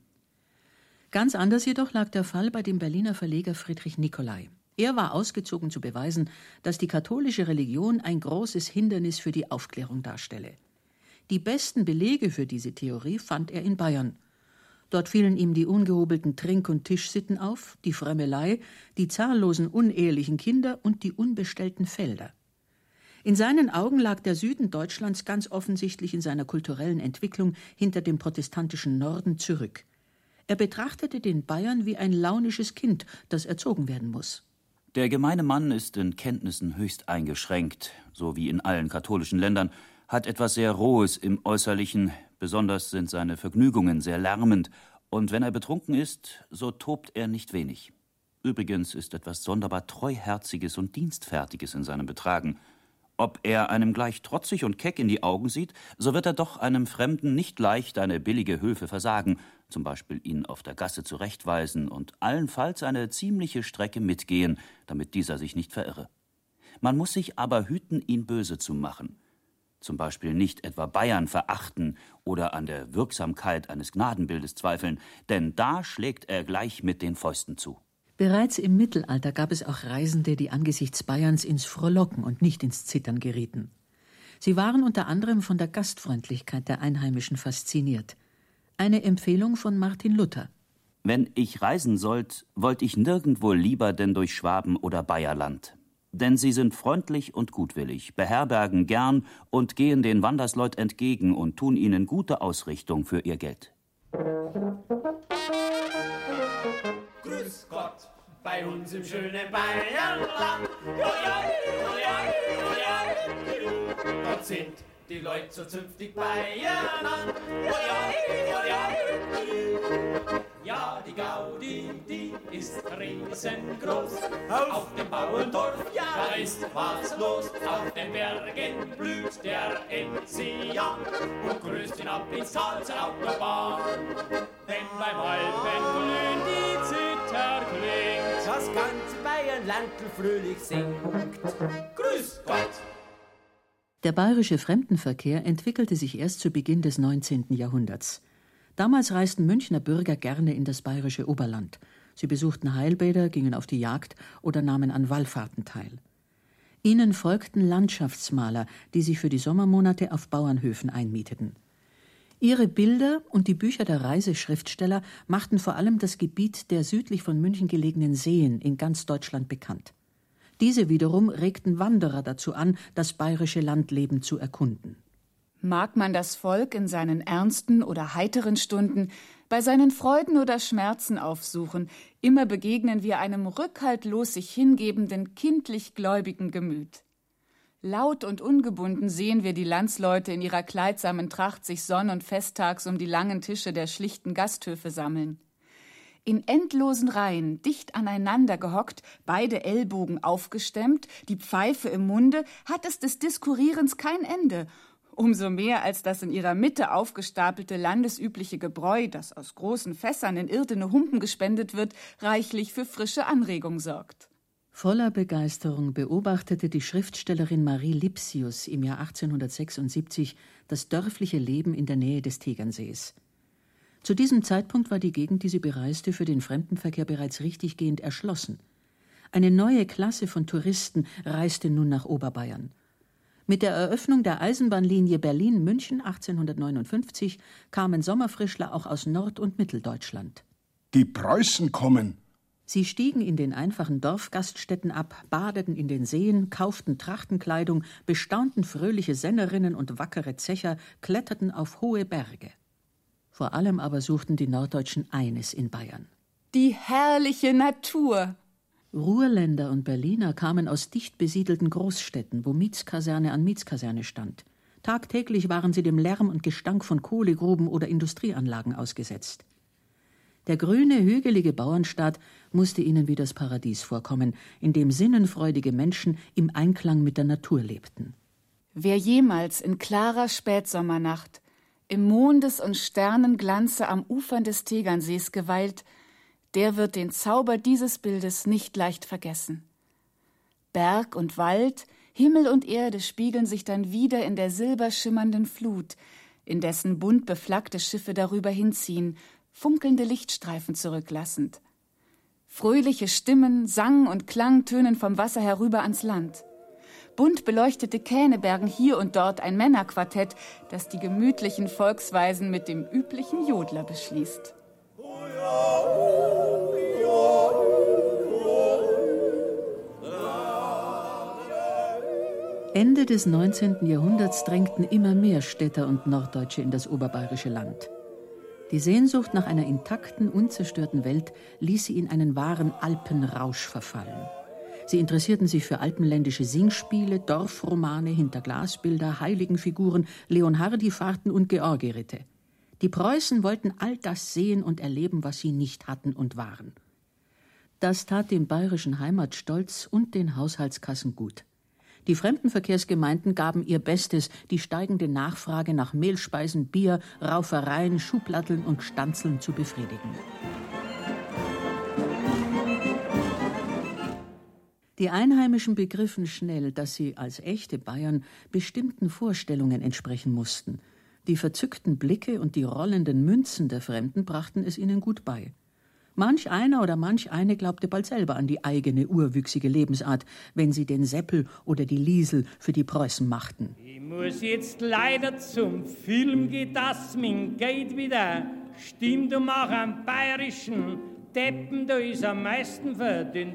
Ganz anders jedoch lag der Fall bei dem Berliner Verleger Friedrich Nicolai. Er war ausgezogen zu beweisen, dass die katholische Religion ein großes Hindernis für die Aufklärung darstelle. Die besten Belege für diese Theorie fand er in Bayern. Dort fielen ihm die ungehobelten Trink- und Tischsitten auf, die Fremmelei, die zahllosen unehelichen Kinder und die unbestellten Felder. In seinen Augen lag der Süden Deutschlands ganz offensichtlich in seiner kulturellen Entwicklung hinter dem protestantischen Norden zurück. Er betrachtete den Bayern wie ein launisches Kind, das erzogen werden muss. Der gemeine Mann ist in Kenntnissen höchst eingeschränkt, so wie in allen katholischen Ländern, hat etwas sehr Rohes im Äußerlichen, besonders sind seine Vergnügungen sehr lärmend, und wenn er betrunken ist, so tobt er nicht wenig. Übrigens ist etwas sonderbar Treuherziges und Dienstfertiges in seinem Betragen. Ob er einem gleich trotzig und keck in die Augen sieht, so wird er doch einem Fremden nicht leicht eine billige Hilfe versagen, zum Beispiel ihn auf der Gasse zurechtweisen und allenfalls eine ziemliche Strecke mitgehen, damit dieser sich nicht verirre. Man muss sich aber hüten, ihn böse zu machen. Zum Beispiel nicht etwa Bayern verachten oder an der Wirksamkeit eines Gnadenbildes zweifeln, denn da schlägt er gleich mit den Fäusten zu. Bereits im Mittelalter gab es auch Reisende, die angesichts Bayerns ins Frohlocken und nicht ins Zittern gerieten. Sie waren unter anderem von der Gastfreundlichkeit der Einheimischen fasziniert. Eine Empfehlung von Martin Luther: Wenn ich reisen sollt, wollt ich nirgendwo lieber denn durch Schwaben oder Bayerland. Denn sie sind freundlich und gutwillig, beherbergen gern und gehen den Wandersleut entgegen und tun ihnen gute Ausrichtung für ihr Geld. Grüß Gott, bei uns im schönen Bayernland. Joi, joi, joi, joi. Dort sind die Leute so zünftig Bayern an. Oh ja, oh ja, ja, die Gaudi, die ist riesengroß. Auf dem Bauerndorf, ja, da ist was los. Auf den Bergen blüht der Enzian und grüßt ihn ab ins Tal zur Autobahn. Denn beim Alpenglühen die Zither klingt, das ganze Bayernlandl fröhlich singt. Grüß Gott! Der bayerische Fremdenverkehr entwickelte sich erst zu Beginn des neunzehnten Jahrhunderts. Damals reisten Münchner Bürger gerne in das bayerische Oberland. Sie besuchten Heilbäder, gingen auf die Jagd oder nahmen an Wallfahrten teil. Ihnen folgten Landschaftsmaler, die sich für die Sommermonate auf Bauernhöfen einmieteten. Ihre Bilder und die Bücher der Reiseschriftsteller machten vor allem das Gebiet der südlich von München gelegenen Seen in ganz Deutschland bekannt. Diese wiederum regten Wanderer dazu an, das bayerische Landleben zu erkunden. Mag man das Volk in seinen ernsten oder heiteren Stunden, bei seinen Freuden oder Schmerzen aufsuchen, immer begegnen wir einem rückhaltlos sich hingebenden, kindlich gläubigen Gemüt. Laut und ungebunden sehen wir die Landsleute in ihrer kleidsamen Tracht sich sonn- und festtags um die langen Tische der schlichten Gasthöfe sammeln. In endlosen Reihen, dicht aneinander gehockt, beide Ellbogen aufgestemmt, die Pfeife im Munde, hat es des Diskurrierens kein Ende. Umso mehr, als das in ihrer Mitte aufgestapelte landesübliche Gebräu, das aus großen Fässern in irdene Humpen gespendet wird, reichlich für frische Anregung sorgt. Voller Begeisterung beobachtete die Schriftstellerin Marie Lipsius im Jahr achtzehnhundertsechsundsiebzig das dörfliche Leben in der Nähe des Tegernsees. Zu diesem Zeitpunkt war die Gegend, die sie bereiste, für den Fremdenverkehr bereits richtiggehend erschlossen. Eine neue Klasse von Touristen reiste nun nach Oberbayern. Mit der Eröffnung der Eisenbahnlinie Berlin-München achtzehnhundertneunundfünfzig kamen Sommerfrischler auch aus Nord- und Mitteldeutschland. Die Preußen kommen! Sie stiegen in den einfachen Dorfgaststätten ab, badeten in den Seen, kauften Trachtenkleidung, bestaunten fröhliche Sennerinnen und wackere Zecher, kletterten auf hohe Berge. Vor allem aber suchten die Norddeutschen eines in Bayern: die herrliche Natur. Ruhrländer und Berliner kamen aus dicht besiedelten Großstädten, wo Mietskaserne an Mietskaserne stand. Tagtäglich waren sie dem Lärm und Gestank von Kohlegruben oder Industrieanlagen ausgesetzt. Der grüne, hügelige Bauernstaat musste ihnen wie das Paradies vorkommen, in dem sinnenfreudige Menschen im Einklang mit der Natur lebten. Wer jemals in klarer Spätsommernacht im Mondes- und Sternenglanze am Ufern des Tegernsees geweilt, der wird den Zauber dieses Bildes nicht leicht vergessen. Berg und Wald, Himmel und Erde spiegeln sich dann wieder in der silberschimmernden Flut, in dessen bunt beflaggte Schiffe darüber hinziehen, funkelnde Lichtstreifen zurücklassend. Fröhliche Stimmen, Sang und Klang tönen vom Wasser herüber ans Land. Bunt beleuchtete Kähne bergen hier und dort ein Männerquartett, das die gemütlichen Volksweisen mit dem üblichen Jodler beschließt. Ende des neunzehnten Jahrhunderts drängten immer mehr Städter und Norddeutsche in das oberbayerische Land. Die Sehnsucht nach einer intakten, unzerstörten Welt ließ sie in einen wahren Alpenrausch verfallen. Sie interessierten sich für alpenländische Singspiele, Dorfromane, Hinterglasbilder, Heiligenfiguren, Leonhardi-Fahrten und Georgiritte. Die Preußen wollten all das sehen und erleben, was sie nicht hatten und waren. Das tat dem bayerischen Heimatstolz und den Haushaltskassen gut. Die Fremdenverkehrsgemeinden gaben ihr Bestes, die steigende Nachfrage nach Mehlspeisen, Bier, Raufereien, Schublatteln und Stanzeln zu befriedigen. Die Einheimischen begriffen schnell, dass sie als echte Bayern bestimmten Vorstellungen entsprechen mussten. Die verzückten Blicke und die rollenden Münzen der Fremden brachten es ihnen gut bei. Manch einer oder manch eine glaubte bald selber an die eigene urwüchsige Lebensart, wenn sie den Seppel oder die Liesel für die Preußen machten. Ich muss jetzt leider zum Film gehen, dass mein Geld wieder stimmt und mach am bayerischen Deppen, da ist am meisten verdient.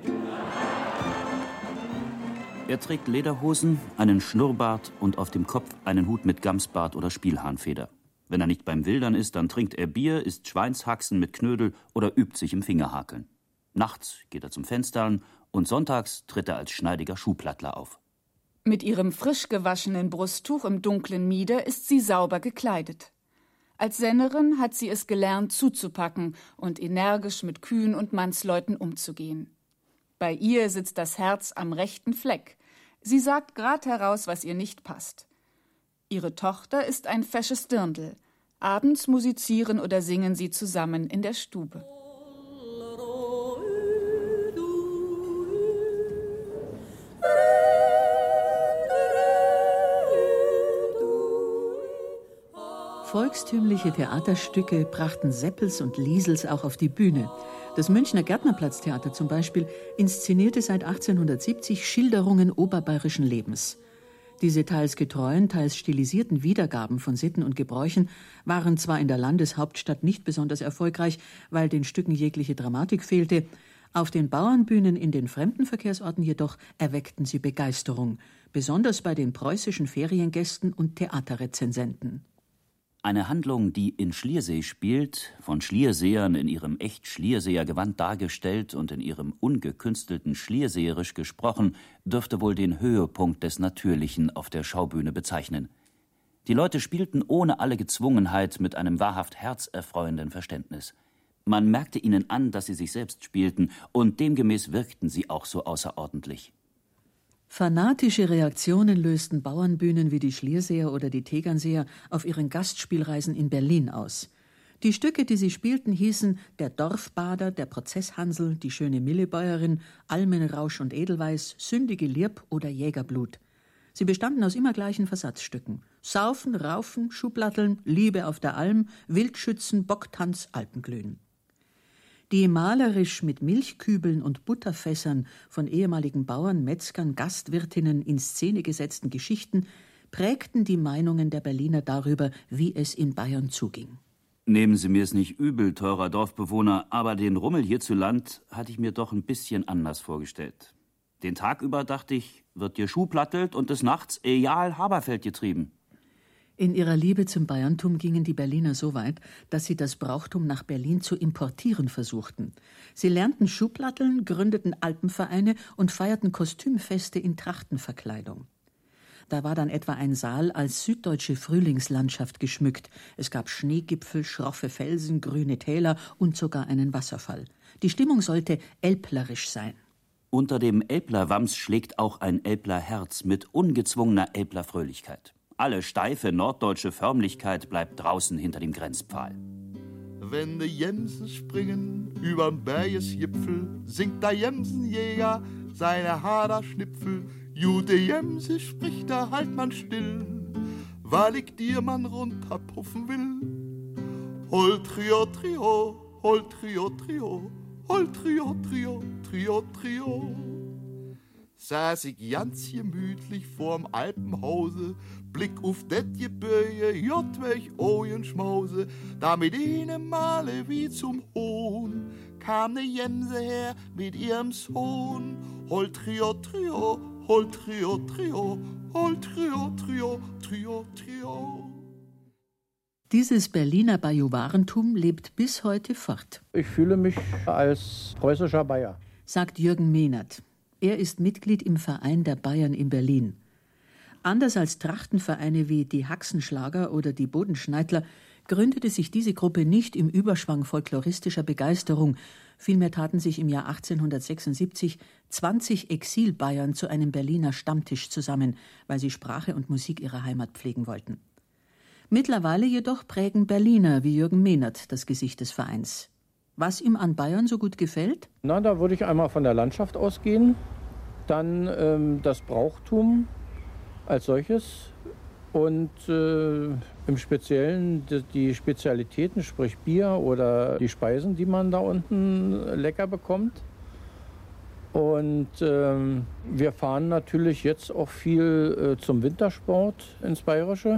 Er trägt Lederhosen, einen Schnurrbart und auf dem Kopf einen Hut mit Gamsbart oder Spielhahnfeder. Wenn er nicht beim Wildern ist, dann trinkt er Bier, isst Schweinshaxen mit Knödel oder übt sich im Fingerhakeln. Nachts geht er zum Fenstern und sonntags tritt er als schneidiger Schuhplattler auf. Mit ihrem frisch gewaschenen Brusttuch im dunklen Mieder ist sie sauber gekleidet. Als Sennerin hat sie es gelernt, zuzupacken und energisch mit Kühen und Mannsleuten umzugehen. Bei ihr sitzt das Herz am rechten Fleck. Sie sagt grad heraus, was ihr nicht passt. Ihre Tochter ist ein fesches Dirndl. Abends musizieren oder singen sie zusammen in der Stube. Volkstümliche Theaterstücke brachten Seppels und Liesels auch auf die Bühne. Das Münchner Gärtnerplatztheater zum Beispiel inszenierte seit achtzehnhundertsiebzig Schilderungen oberbayerischen Lebens. Diese teils getreuen, teils stilisierten Wiedergaben von Sitten und Gebräuchen waren zwar in der Landeshauptstadt nicht besonders erfolgreich, weil den Stücken jegliche Dramatik fehlte, auf den Bauernbühnen in den Fremdenverkehrsorten jedoch erweckten sie Begeisterung, besonders bei den preußischen Feriengästen und Theaterrezensenten. Eine Handlung, die in Schliersee spielt, von Schliersehern in ihrem echt Schlierseergewand dargestellt und in ihrem ungekünstelten Schlierseerisch gesprochen, dürfte wohl den Höhepunkt des Natürlichen auf der Schaubühne bezeichnen. Die Leute spielten ohne alle Gezwungenheit mit einem wahrhaft herzerfreuenden Verständnis. Man merkte ihnen an, dass sie sich selbst spielten, und demgemäß wirkten sie auch so außerordentlich. Fanatische Reaktionen lösten Bauernbühnen wie die Schlierseer oder die Tegernseer auf ihren Gastspielreisen in Berlin aus. Die Stücke, die sie spielten, hießen Der Dorfbader, Der Prozesshansel, Die schöne Millebäuerin, Almenrausch und Edelweiß, Sündige Lirb oder Jägerblut. Sie bestanden aus immer gleichen Versatzstücken: Saufen, Raufen, Schublatteln, Liebe auf der Alm, Wildschützen, Bocktanz, Alpenglühen. Die malerisch mit Milchkübeln und Butterfässern von ehemaligen Bauern, Metzgern, Gastwirtinnen in Szene gesetzten Geschichten prägten die Meinungen der Berliner darüber, wie es in Bayern zuging. Nehmen Sie mir es nicht übel, teurer Dorfbewohner, aber den Rummel hierzuland hatte ich mir doch ein bisschen anders vorgestellt. Den Tag über, dachte ich, wird dir Schuh plattelt und des Nachts ejal Haberfeld getrieben. In ihrer Liebe zum Bayerntum gingen die Berliner so weit, dass sie das Brauchtum nach Berlin zu importieren versuchten. Sie lernten Schuhplatteln, gründeten Alpenvereine und feierten Kostümfeste in Trachtenverkleidung. Da war dann etwa ein Saal als süddeutsche Frühlingslandschaft geschmückt. Es gab Schneegipfel, schroffe Felsen, grüne Täler und sogar einen Wasserfall. Die Stimmung sollte elblerisch sein. Unter dem Elblerwams schlägt auch ein Elblerherz mit ungezwungener Elblerfröhlichkeit. Alle steife norddeutsche Förmlichkeit bleibt draußen hinter dem Grenzpfahl. Wenn die Jemsen springen überm Bergesgipfel, singt der Jemsenjäger seine Haderschnipfel. Jude Jemse spricht, da halt man still, weil ich dir man runterpuffen will. Hol Trio, Trio, hol Trio, Trio, hol Trio, Trio, Trio, Trio. Saß ich ganz gemütlich vorm Alpenhause, Blick auf det Gebirge, jott welch Ojen schmause, da mit einem Male wie zum Hohn, kam ne Jemse her mit ihrem Sohn. Hol Trio, Trio, hol Trio, Trio, hol Trio, Trio, Trio, Trio. Dieses Berliner Bajuwarentum lebt bis heute fort. Ich fühle mich als preußischer Bayer, sagt Jürgen Mehnert. Er ist Mitglied im Verein der Bayern in Berlin. Anders als Trachtenvereine wie die Haxenschlager oder die Bodenschneidler gründete sich diese Gruppe nicht im Überschwang folkloristischer Begeisterung. Vielmehr taten sich im Jahr achtzehnhundertsechsundsiebzig zwanzig Exilbayern zu einem Berliner Stammtisch zusammen, weil sie Sprache und Musik ihrer Heimat pflegen wollten. Mittlerweile jedoch prägen Berliner wie Jürgen Mehnert das Gesicht des Vereins. Was ihm an Bayern so gut gefällt? Na, da würde ich einmal von der Landschaft ausgehen, dann ähm, das Brauchtum als solches und äh, im Speziellen die, die Spezialitäten, sprich Bier oder die Speisen, die man da unten lecker bekommt. Und ähm, wir fahren natürlich jetzt auch viel äh, zum Wintersport ins Bayerische.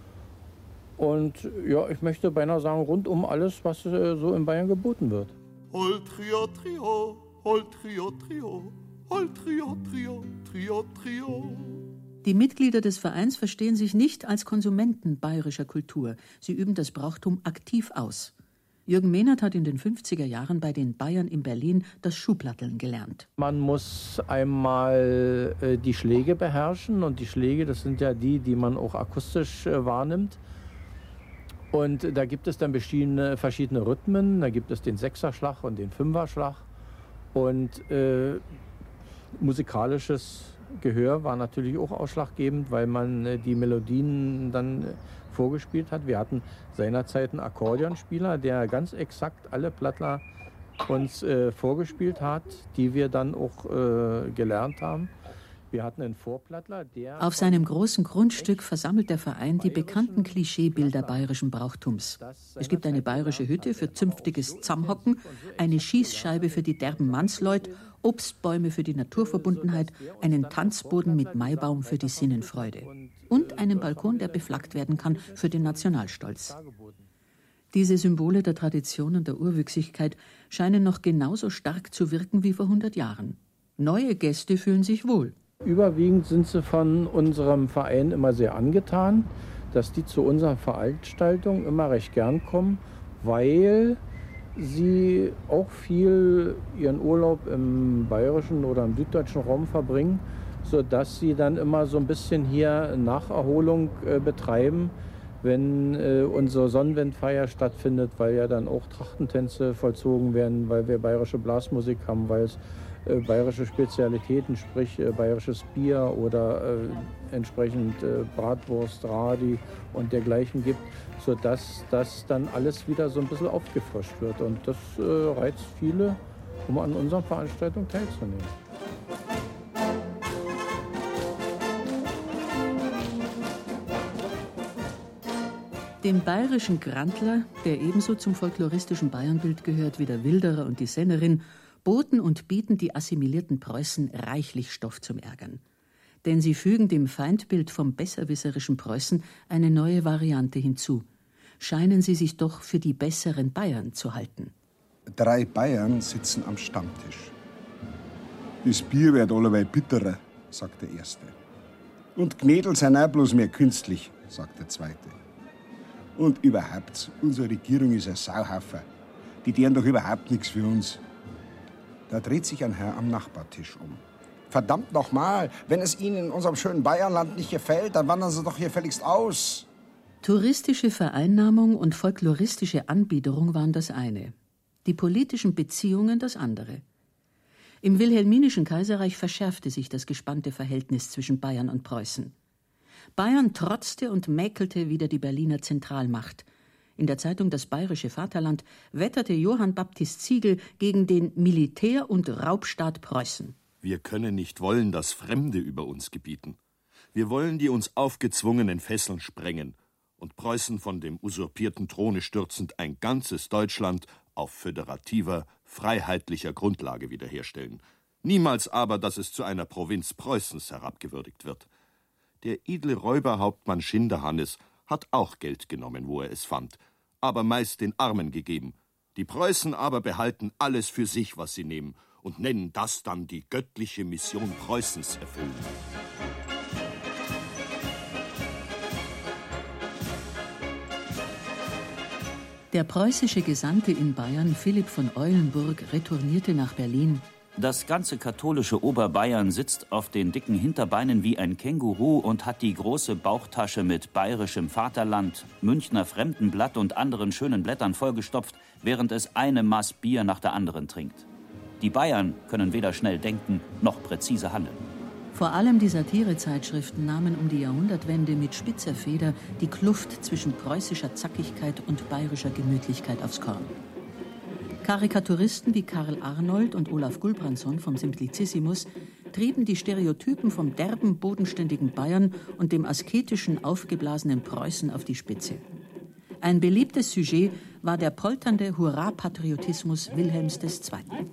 Und ja, ich möchte beinahe sagen, rund um alles, was äh, so in Bayern geboten wird. Hol Trio, Trio, hol Trio, Trio, hol Trio, Trio, Trio, Trio. Die Mitglieder des Vereins verstehen sich nicht als Konsumenten bayerischer Kultur. Sie üben das Brauchtum aktiv aus. Jürgen Mehnert hat in den fünfziger Jahren bei den Bayern in Berlin das Schuhplatteln gelernt. Man muss einmal äh, die Schläge beherrschen. Und die Schläge, das sind ja die, die man auch akustisch äh, wahrnimmt. Und da gibt es dann verschiedene, verschiedene Rhythmen. Da gibt es den Sechserschlag und den Fünferschlag. Und äh, musikalisches Gehör war natürlich auch ausschlaggebend, weil man äh, die Melodien dann äh, vorgespielt hat. Wir hatten seinerzeit einen Akkordeonspieler, der ganz exakt alle Plattler uns äh, vorgespielt hat, die wir dann auch äh, gelernt haben. Wir hatten einen Vorplattler, der... Auf seinem großen Grundstück versammelt der Verein die bekannten Klischeebilder bayerischen Brauchtums. Es gibt eine bayerische Hütte für zünftiges Zammhocken, eine Schießscheibe für die derben Mannsleut, Obstbäume für die Naturverbundenheit, einen Tanzboden mit Maibaum für die Sinnenfreude und einen Balkon, der beflaggt werden kann für den Nationalstolz. Diese Symbole der Tradition und der Urwüchsigkeit scheinen noch genauso stark zu wirken wie vor hundert Jahren. Neue Gäste fühlen sich wohl. Überwiegend sind sie von unserem Verein immer sehr angetan, dass die zu unserer Veranstaltung immer recht gern kommen, weil sie auch viel ihren Urlaub im bayerischen oder im süddeutschen Raum verbringen, sodass sie dann immer so ein bisschen hier Nacherholung äh, betreiben, wenn äh, unsere Sonnenwendfeier stattfindet, weil ja dann auch Trachtentänze vollzogen werden, weil wir bayerische Blasmusik haben, weil es äh, bayerische Spezialitäten, sprich äh, bayerisches Bier oder äh, entsprechend äh, Bratwurst, Radi und dergleichen gibt, sodass das dann alles wieder so ein bisschen aufgefrischt wird. Und das äh, reizt viele, um an unseren Veranstaltungen teilzunehmen. Den bayerischen Grandler, der ebenso zum folkloristischen Bayernbild gehört wie der Wilderer und die Sennerin, boten und bieten die assimilierten Preußen reichlich Stoff zum Ärgern. Denn sie fügen dem Feindbild vom besserwisserischen Preußen eine neue Variante hinzu. Scheinen sie sich doch für die besseren Bayern zu halten. Drei Bayern sitzen am Stammtisch. Das Bier wird allerweil bitterer, sagt der Erste. Und Gnädel sind auch bloß mehr künstlich, sagt der Zweite. Und überhaupt, unsere Regierung ist ein Sauhaufen. Die deren doch überhaupt nichts für uns. Da dreht sich ein Herr am Nachbartisch um. Verdammt nochmal, wenn es Ihnen in unserem schönen Bayernland nicht gefällt, dann wandern Sie doch hier gefälligst aus. Touristische Vereinnahmung und folkloristische Anbiederung waren das eine, die politischen Beziehungen das andere. Im wilhelminischen Kaiserreich verschärfte sich das gespannte Verhältnis zwischen Bayern und Preußen. Bayern trotzte und mäkelte wieder die Berliner Zentralmacht. In der Zeitung Das Bayerische Vaterland wetterte Johann Baptist Ziegel gegen den Militär- und Raubstaat Preußen. Wir können nicht wollen, dass Fremde über uns gebieten. Wir wollen die uns aufgezwungenen Fesseln sprengen und Preußen von dem usurpierten Throne stürzend ein ganzes Deutschland auf föderativer, freiheitlicher Grundlage wiederherstellen. Niemals aber, dass es zu einer Provinz Preußens herabgewürdigt wird. Der edle Räuberhauptmann Schinderhannes hat auch Geld genommen, wo er es fand, aber meist den Armen gegeben. Die Preußen aber behalten alles für sich, was sie nehmen, und nennen das dann die göttliche Mission Preußens erfüllen. Der preußische Gesandte in Bayern, Philipp von Eulenburg, retournierte nach Berlin. Das ganze katholische Oberbayern sitzt auf den dicken Hinterbeinen wie ein Känguru und hat die große Bauchtasche mit bayerischem Vaterland, Münchner Fremdenblatt und anderen schönen Blättern vollgestopft, während es eine Maß Bier nach der anderen trinkt. Die Bayern können weder schnell denken noch präzise handeln. Vor allem die Satirezeitschriften nahmen um die Jahrhundertwende mit spitzer Feder die Kluft zwischen preußischer Zackigkeit und bayerischer Gemütlichkeit aufs Korn. Karikaturisten wie Karl Arnold und Olaf Gulbrandsson vom Simplicissimus trieben die Stereotypen vom derben, bodenständigen Bayern und dem asketischen, aufgeblasenen Preußen auf die Spitze. Ein beliebtes Sujet war der polternde Hurra-Patriotismus Wilhelms der Zweiten.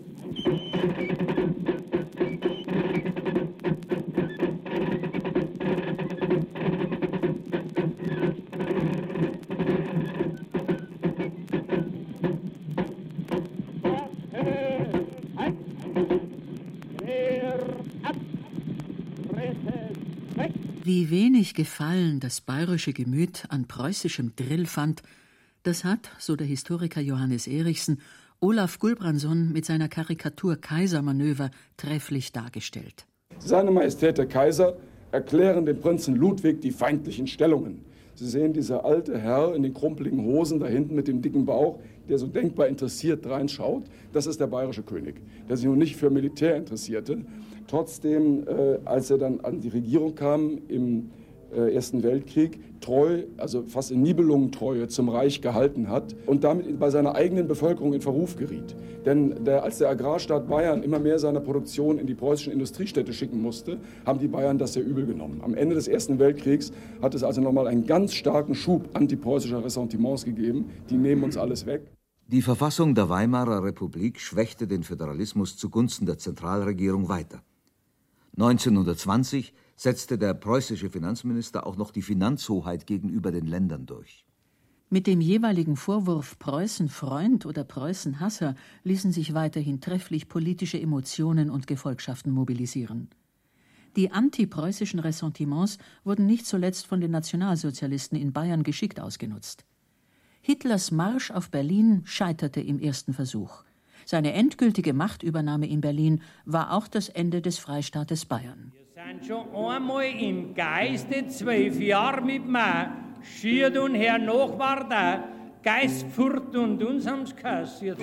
Wie wenig Gefallen das bayerische Gemüt an preußischem Drill fand, Das hat, so der Historiker Johannes Erichsen, Olaf Gulbranson mit seiner Karikatur Kaisermanöver trefflich dargestellt. Seine Majestät der Kaiser erklären dem Prinzen Ludwig die feindlichen Stellungen. Sie sehen dieser alte Herr in den krumpeligen Hosen da hinten mit dem dicken Bauch, der so denkbar interessiert reinschaut. Das ist der bayerische König, der sich nun nicht für Militär interessierte. Trotzdem, äh, als er dann an die Regierung kam im äh, Ersten Weltkrieg, treu, also fast in Nibelungentreue zum Reich gehalten hat und damit bei seiner eigenen Bevölkerung in Verruf geriet. Denn der, als der Agrarstaat Bayern immer mehr seiner Produktion in die preußischen Industriestädte schicken musste, haben die Bayern das sehr übel genommen. Am Ende des Ersten Weltkriegs hat es also nochmal einen ganz starken Schub antipreußischer Ressentiments gegeben. Die nehmen uns alles weg. Die Verfassung der Weimarer Republik schwächte den Föderalismus zugunsten der Zentralregierung weiter. neunzehnhundertzwanzig setzte der preußische Finanzminister auch noch die Finanzhoheit gegenüber den Ländern durch. Mit dem jeweiligen Vorwurf Preußenfreund oder Preußenhasser ließen sich weiterhin trefflich politische Emotionen und Gefolgschaften mobilisieren. Die antipreußischen Ressentiments wurden nicht zuletzt von den Nationalsozialisten in Bayern geschickt ausgenutzt. Hitlers Marsch auf Berlin scheiterte im ersten Versuch. Seine endgültige Machtübernahme in Berlin war auch das Ende des Freistaates Bayern. Wir sind schon einmal im Geiste zwölf Jahre mit mir, schiert und her noch war da, Geist furt und uns haben's kassiert.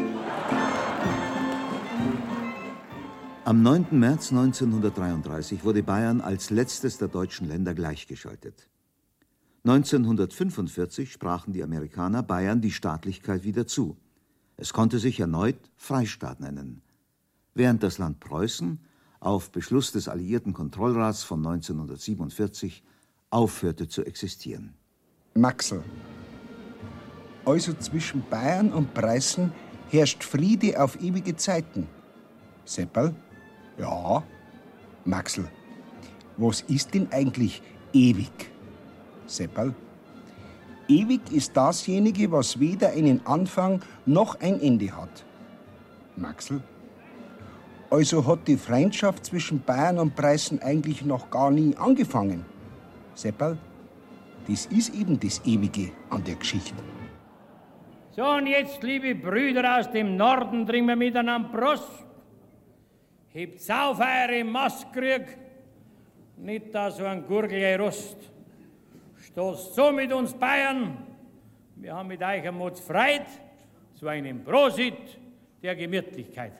Am neunten März neunzehnhundertdreiunddreißig wurde Bayern als letztes der deutschen Länder gleichgeschaltet. neunzehnhundertfünfundvierzig sprachen die Amerikaner Bayern die Staatlichkeit wieder zu. Es konnte sich erneut Freistaat nennen, während das Land Preußen auf Beschluss des Alliierten Kontrollrats von neunzehnhundertsiebenundvierzig aufhörte zu existieren. Maxel. Also zwischen Bayern und Preußen herrscht Friede auf ewige Zeiten. Seppel? Ja. Maxel. Was ist denn eigentlich ewig? Seppel? Ewig ist dasjenige, was weder einen Anfang noch ein Ende hat. Maxel? Also hat die Freundschaft zwischen Bayern und Preußen eigentlich noch gar nie angefangen. Seppel? Das ist eben das Ewige an der Geschichte. So, und jetzt, liebe Brüder aus dem Norden, trinken wir miteinander Prost. Hebt's auf eure Mastkrieg, nicht da so ein Gurgel Rost. Stoßt so mit uns Bayern, wir haben mit euch am Freude, zu einem Prosit der Gemütlichkeit.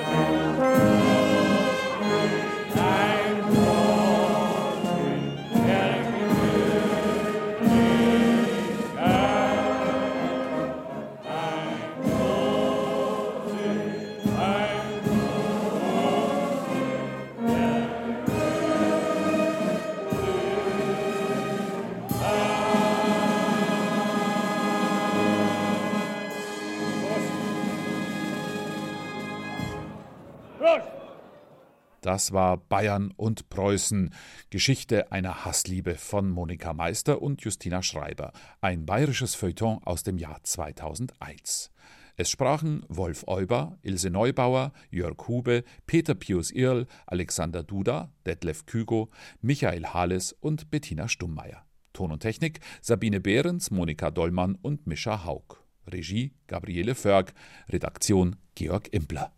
Ein Prosit der Das war Bayern und Preußen, Geschichte einer Hassliebe von Monika Meister und Justina Schreiber, ein bayerisches Feuilleton aus dem Jahr zweitausendeins. Es sprachen Wolf Euber, Ilse Neubauer, Jörg Hube, Peter Pius Irl, Alexander Duda, Detlef Kügo, Michael Hales und Bettina Stummeier. Ton und Technik Sabine Behrens, Monika Dollmann und Mischa Haug. Regie Gabriele Förg, Redaktion Georg Impler.